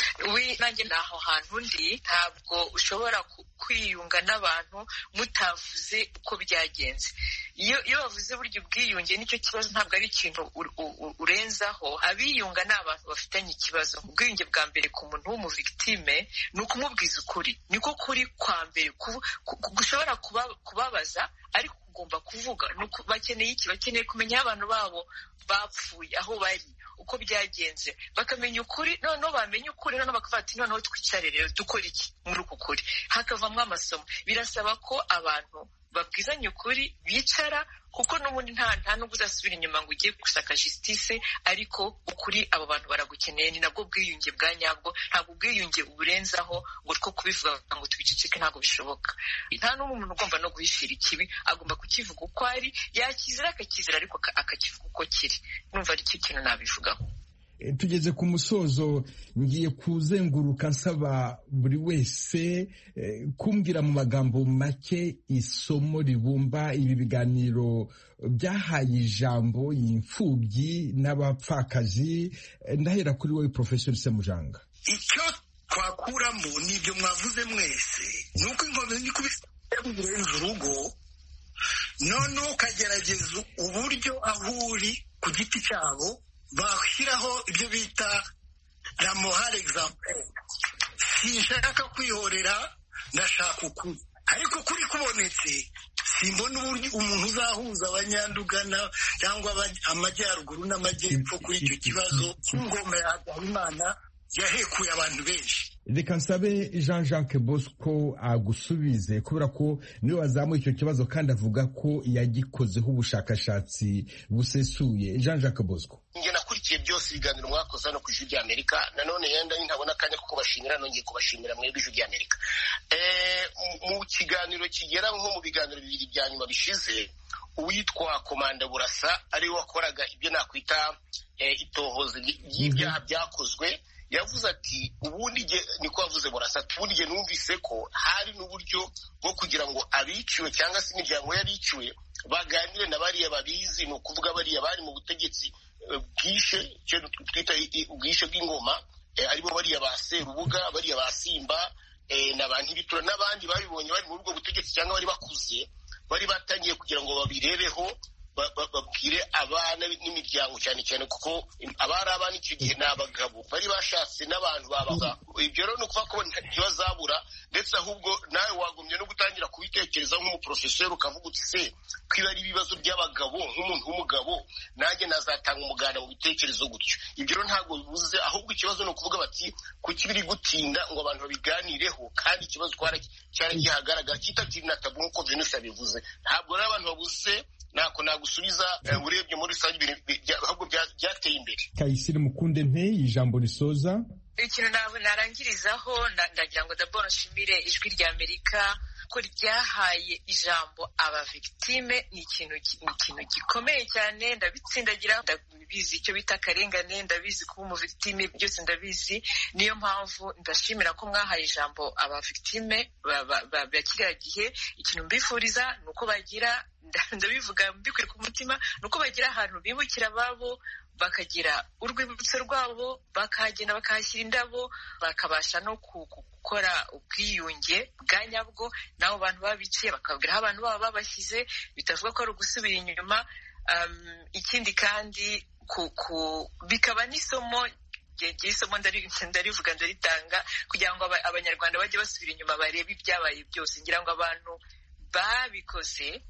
wi nanjye naho hantu ndi, ntabwo ushobora kwiyunga n'abantu mutavuze uko byagenze. Iyo iyo bavuze buryo ubwiyunge nicyo kibazo, ntabwo ari ikintu urenzaho. Abiyunga ni abantu bafitanye ikibazo. Ubwiyunge bwa mbere ku muntu w'umuvictime ni ukumubwiza ukuri, niko kuri kwa mbere gushobora kubabaza ariko bagomba kuvuga nuko bakeneye iki bakeneye kumenya abantu babo bapfuye aho bari uko byagenze bakamenya ukuri noneho bamenya ukuri noneho bakavuga ati noneho twicare rero dukora iki muri uku kuri hakavamo amasomo birasaba ko abantu babwizanye ukuri bicara kuko n'ubundi nta nta nubwo uzasubira inyuma ngo ugiye gusaka justice ariko ukuri abo bantu baragukeneye ni nabwo bwiyunge bwa nyabwo ntabwo ubwiyunge uburenzaho ngo two kubivuga ngo tubiceceke ntabwo bishoboka nta n'umwe umuntu ugomba no guhishira ikibi agomba kukivuga uko ari yakizira akakizira ariko akakivuga uko kiri numva ari cyo kintu nabivugaho. Tugeze ku musozo ngiye kuzenguruka nsaba buri wese kumbwira mu magambo make isomo ribumba ibi biganiro byahaye ijambo imfubyi n'abapfakazi. Ndahera kuri wowe Professor Semujanga. Icyo twakuramo nibyo mwavuze mwese nuko ingombe n'ikubirenza urugo none ukagerageza uburyo aho uri ku giti cyabo bashyiraho ibyo bita la morale exemple. Sinshaka kwihorera ndashaka ukuri ariko kuri kubonetse simbona uburyo umuntu uzahuza abanyandugana cyangwa amajyaruguru n'amajyepfo kuri icyo kibazo cy'ingoma ya Habyarimana yahekuye abantu benshi. Reka nsabe Jean Jacques Bosco agusubize kubera ko niwe wazamuye icyo kibazo kandi avuga ko yagikozeho ubushakashatsi busesuye. Jean Jacques Bosco. Nge nakurikiye byose ibiganiro mwakoze hano ku Ijwi ry'Amerika nanone yenda ntabona akanya ko kubashimira nongeye kubashimira mwebwe Ijwi ry'Amerika. Eh mu kiganiro kigera nko mu biganiro bibiri bya nyuma bishize uwitwa Komanda Burasa ari wakoraga ibyo nakwita itohoza y'ibyaha byakozwe yavuze ati ubundi niko yavuze Burasa ubundi nge numvise ko hari n'uburyo bwo kugira ngo abiciwe cyangwa se imiryango yariciwe baganire na bariya babizi ni ukuvuga bariya bari mu butegetsi bwishe cyo twita ubwishe bw'ingoma aribo bariya ba Serubuga bariya ba Simba n'abantu bitura n'abandi babibonye bari muri ubwo butegetsi cyangwa bari bakuze bari batangiye kugira ngo babirebeho babwire abana n'imiryango cyane cyane kuko abari abana icyo gihe n'abagabo bari bashatse n'abantu babaga ibyo rero ni ukuvuga ko ntibazabura ndetse ahubwo nawe wagumye no gutangira kubitekereza nk'umuprofeseri ukavuga uti se kwiba ari ibibazo by'abagabo nk'umuntu w'umugabo nanjye nazatanga umuganda mu bitekerezo gutyo. Ibyo rero ntabwo bibuze ahubwo ikibazo ni ukuvuga bati kuki biri gutinda ngo abantu babiganireho kandi ikibazo cyari gihagaragara kitakiri na tabu nk'uko Venus yabivuze. Ntabwo rero abantu babuze nako nagusubiza urebye muri rusange ahubwo byateye imbere. Kayisire Mukunde nte ijambo risoza. Ikintu nabo narangirizaho ndagira ngo d'abord nshimire Ijwi ry'Amerika ko ryahaye ijambo aba victime ni ikintu ikintu gikomeye cyane ndabitsindagira ndabizi icyo bita karengane ndabizi kuba umu victime byose ndabizi niyo mpamvu ndashimira ko mwahaye ijambo aba victime bakiriya gihe ikintu mbifuriza nuko bagira ndabivuga mbikuye ku mutima nuko bagira ahantu bibukira ababo bakagira urwibutso rwabo bakahagenda bakahashyira indabo bakabasha no gukora ubwiyunge bwa nyabwo n'abo bantu babiciye bakabwira aho abantu babo babashyize bitavuga ko ari ugusubira inyuma. Ikindi kandi bikaba n'isomo isomo ndarivuga ndaritanga kugira ngo abanyarwanda bajye basubira inyuma barebe ibyabaye byose. Ngira ngo abantu babikoze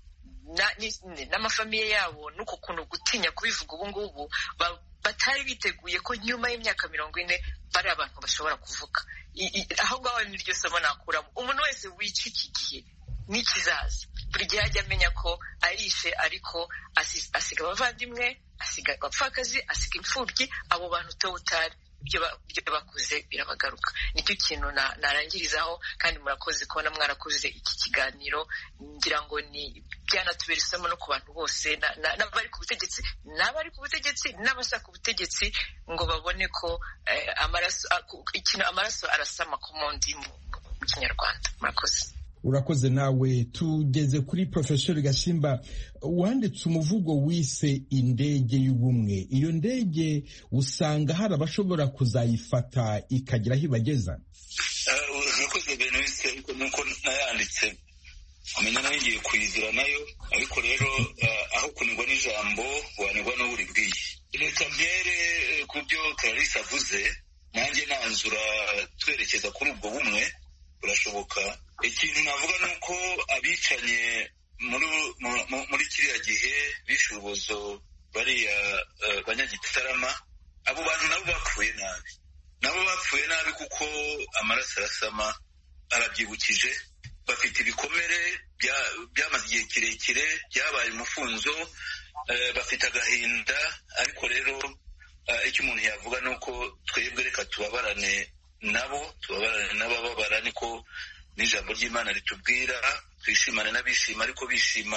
n'amafamiye yabo nuko kuntu gutinya kubivuga ubu ngubu batari biteguye ko nyuma y'imyaka mirongo ine bari abantu bashobora kuvuga. Aho ngaho niryo somo nakuramo umuntu wese wica iki gihe n'ikizaza buri gihe ajya amenya ko arishe ariko asiga abavandimwe asiga abapfakazi asiga imfubyi abo bantu towutari ibyo bakuze birabagaruka. Nicyo kintu narangirizaho kandi murakoze kubona mwarakoze iki kiganiro ngira ngo ni byanatubera isomo no ku bantu bose n'abari ku butegetsi n'abari ku butegetsi n'abashaka ubutegetsi ngo babone ko amaraso ikintu amaraso arasama komondi mu Kinyarwanda. Murakoze. Urakoze nawe. Tugeze kuri Professor Gasimba wanditse umuvugo wise indege y'ubumwe. Iyo ndege usanga hari abashobora kuzayifata ikagira aho ibageza. Urakoze Benise ariko nuko nayanditse umenya nayo ngiye kuyizira nayo ariko rero aho kunigwa n'ijambo wanigwa no buri bwiye. Reka mbere ku byo Clarisse avuze nanjye nanzura twerekeza kuri ubwo bumwe burashoboka. Ikintu navuga nuko abicanye muri kiriya gihe bishe urubozo bariya banyagitarama, abo bantu nabo bapfuye nabi, nabo bapfuye nabi kuko amaraso arasama, arabyibukije, bafite ibikomere byamaze igihe kirekire, byabaye umufunzo, bafite agahinda. Ariko rero icyo umuntu yavuga ni uko twebwe reka tubabarane nabo, tubabarane n'abababara, niko n'ijambo ry'Imana ritubwira. Twishimane n'abishima, ariko bishima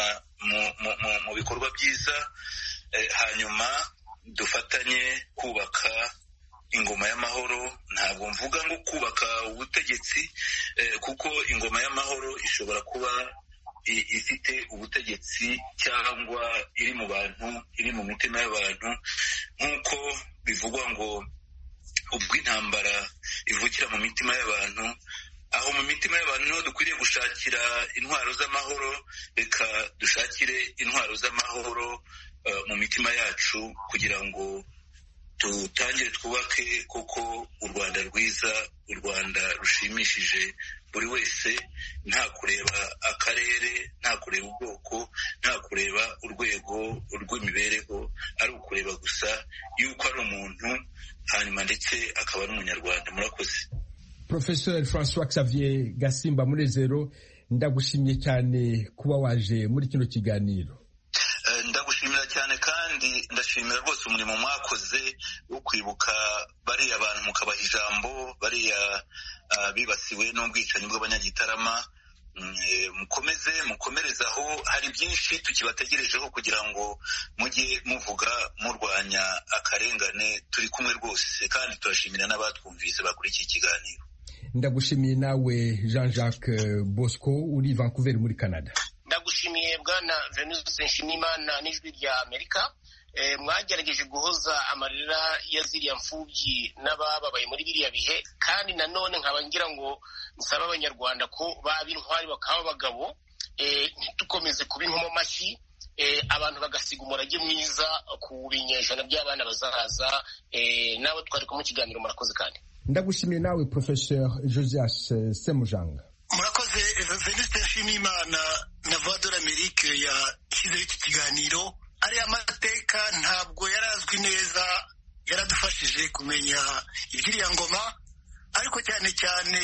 mu bikorwa byiza, hanyuma dufatanye kubaka ingoma y'amahoro. Ntabwo mvuga ngo kubaka ubutegetsi, kuko ingoma y'amahoro ishobora kuba ifite ubutegetsi cyangwa iri mu bantu, iri mu mitima y'abantu, nk'uko bivugwa ngo ubwo intambara ivukira mu mitima y'abantu, aho mu mitima y'abantu niho dukwiriye gushakira intwaro z'amahoro. Reka dushakire intwaro z'amahoro mu mitima yacu kugira ngo dutangire twubake koko u Rwanda rwiza, u Rwanda rushimishije buri wese, nta kureba akarere, nta kureba ubwoko, nta kureba urwego rw'imibereho, ari ukureba gusa yuko ari umuntu, hanyuma ndetse akaba ari umunyarwanda. Murakoze. Professeur François Xavier Gasimba Munezero, ndagushimye cyane kuba waje muri kino kiganiro. Ndagushimira cyane kandi ndashimira rwose umurimo mwakoze wo kwibuka bariya abantu mukabaha ijambo, bariya bibasiwe n'ubwicanyi bw'abanyagitarama. Mukomeze mukomereze aho, hari byinshi tukibategerejeho kugira ngo mujye muvuga murwanya akarengane. Turi kumwe rwose kandi turashimira n'abatwumvise bakuri iki kiganiro. Ndagushimiye nawe Jean-Jacques Bosco uri Vancouver muri Canada. Ndagushimiye bwana Venuste Nshimiyimana n'ijwi rya Amerika. E, mwagerageje guhoza amarira ya ziriya mfubyi n'abababaye muri biriya bihe, kandi nanone nkaba ngira ngo nsaba abanyarwanda ko baba intwari bakaba abagabo, e, ntitukomeze kuba inkomo mashyi, e, abantu bagasiga umurage mwiza ku binyejana by'abana bazahaza. E, nawe twari kumwe mu kiganiro. Murakoze kandi ndagushimiye nawe Professeur Josias Semujanga. Murakoze Venuste Nshimiyimana na Voix de l'Amérique yashyizeho iki kiganiro. Ariya mateka ntabwo yarazwi neza, yaradufashije kumenya iby'iriya ngoma, ariko cyane cyane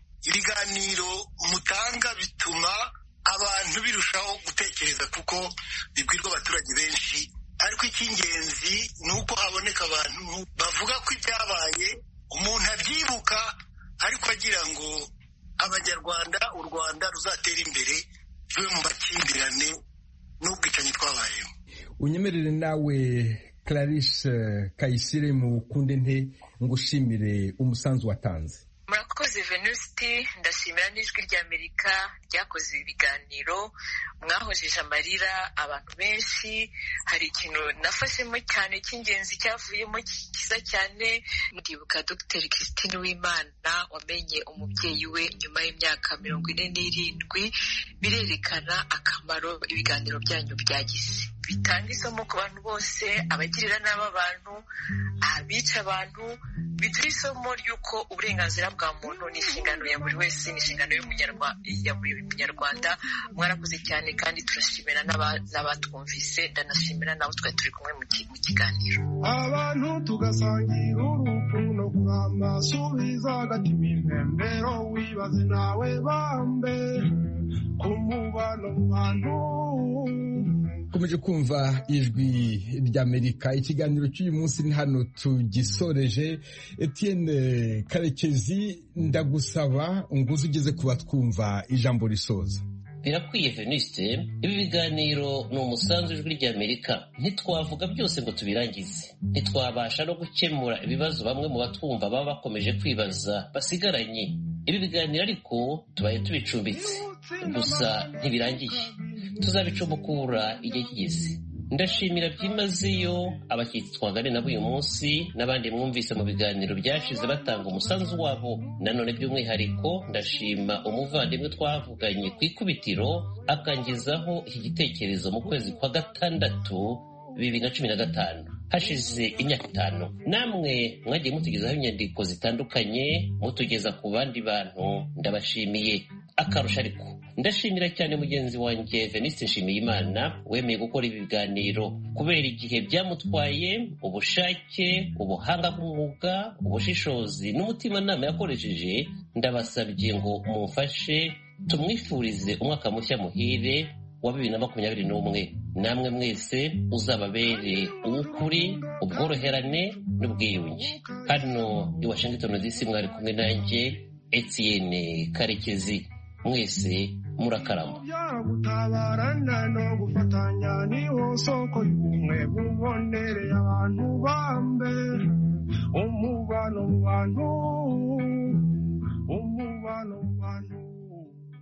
ibiganiro mutanga bituma abantu birushaho gutekereza kuko bibwirwa abaturage benshi. Ariko icy'ingenzi ni uko haboneka abantu bavuga ko ibyabaye umuntu abyibuka, ariko agira ngo abanyarwanda, u Rwanda ruzatera imbere, tuve mu makimbirane n'ubwicanyi twabayemo. Unyemerere nawe Clarisse Kayisire Mukunde nte ngushimire umusanzu watanze. Murakoze Venuste, ndashimira n'ijwi rya Amerika ryakoze ibiganiro, mwahojeje amarira abantu benshi. Hari ikintu nafashemo cyane cy'ingenzi cyavuyemo kiza cyane, ndibuka Dr Christine Uwimana wamenye umubyeyi we nyuma y'imyaka mirongo ine n'irindwi. Birerekana akamaro ibiganiro byanyu byagize, bitanga isomo ku bantu bose, abagirira nabi abantu, abica abantu. Biduha isomo ry'uko uburenganzira bwa muntu ni inshingano ya buri wese, ni inshingano ya buri munyarwanda. Mwarakoze cyane kandi turashimira n'abatwumvise, ndanashimira nabo twari turi kumwe mu kiganiro. Abantu tugasangira urupfu no kuramba, subiza agatima impembero, wibaze nawe bambe ku mubano mu bantu. Komeje kumva ijwi ry'Amerika, ikiganiro cy'uyu munsi ni hano tugisoreje. Etienne Karekezi, ndagusaba nguze ugeze kuba twumva ijambo risoza. Birakwiye Venuste, ibi biganiro ni umusanzu w'ijwi ry'Amerika. Ntitwavuga byose ngo tubirangize, ntitwabasha no gukemura ibibazo bamwe mu batwumva baba bakomeje kwibaza basigaranye. Ibi biganiro ariko tubaye tubicumbitse, gusa ntibirangiye, tuzabicumukura igihe kigeze. Ndashimira byimazeyo abashyitsi twaganiriye nabo uyu munsi n'abandi mwumvise mu biganiro byashize batanga umusanzu wabo. Nanone by'umwihariko ndashima umuvandimwe twavuganye ku ikubitiro akangizaho iki gitekerezo mu kwezi kwa gatandatu bibiri na cumi na gatanu, hashize imyaka itanu. Namwe mwagiye mutugezaho inyandiko zitandukanye mutugeza ku bandi bantu, ndabashimiye. Akarusha ariko ndashimira cyane mugenzi wanjye Veniste Nshimiyimana wemeye gukora ibi biganiro kubera igihe byamutwaye, ubushake, ubuhanga bw'umwuga, ubushishozi n'umutimanama yakoresheje. Ndabasabye ngo mumfashe tumwifurize umwaka mushya muhire wa bibiri na makumyabiri n'umwe. Namwe mwese uzababere uw'ukuri, ubworoherane n'ubwiyunge. Hano i Washington D C mwari kumwe nanjye Etienne Karekezi. Mwese murakarama. Gutabarana no gufatanya niho soko y'ubumwe bubonereye abantu bambe umubano mu bantu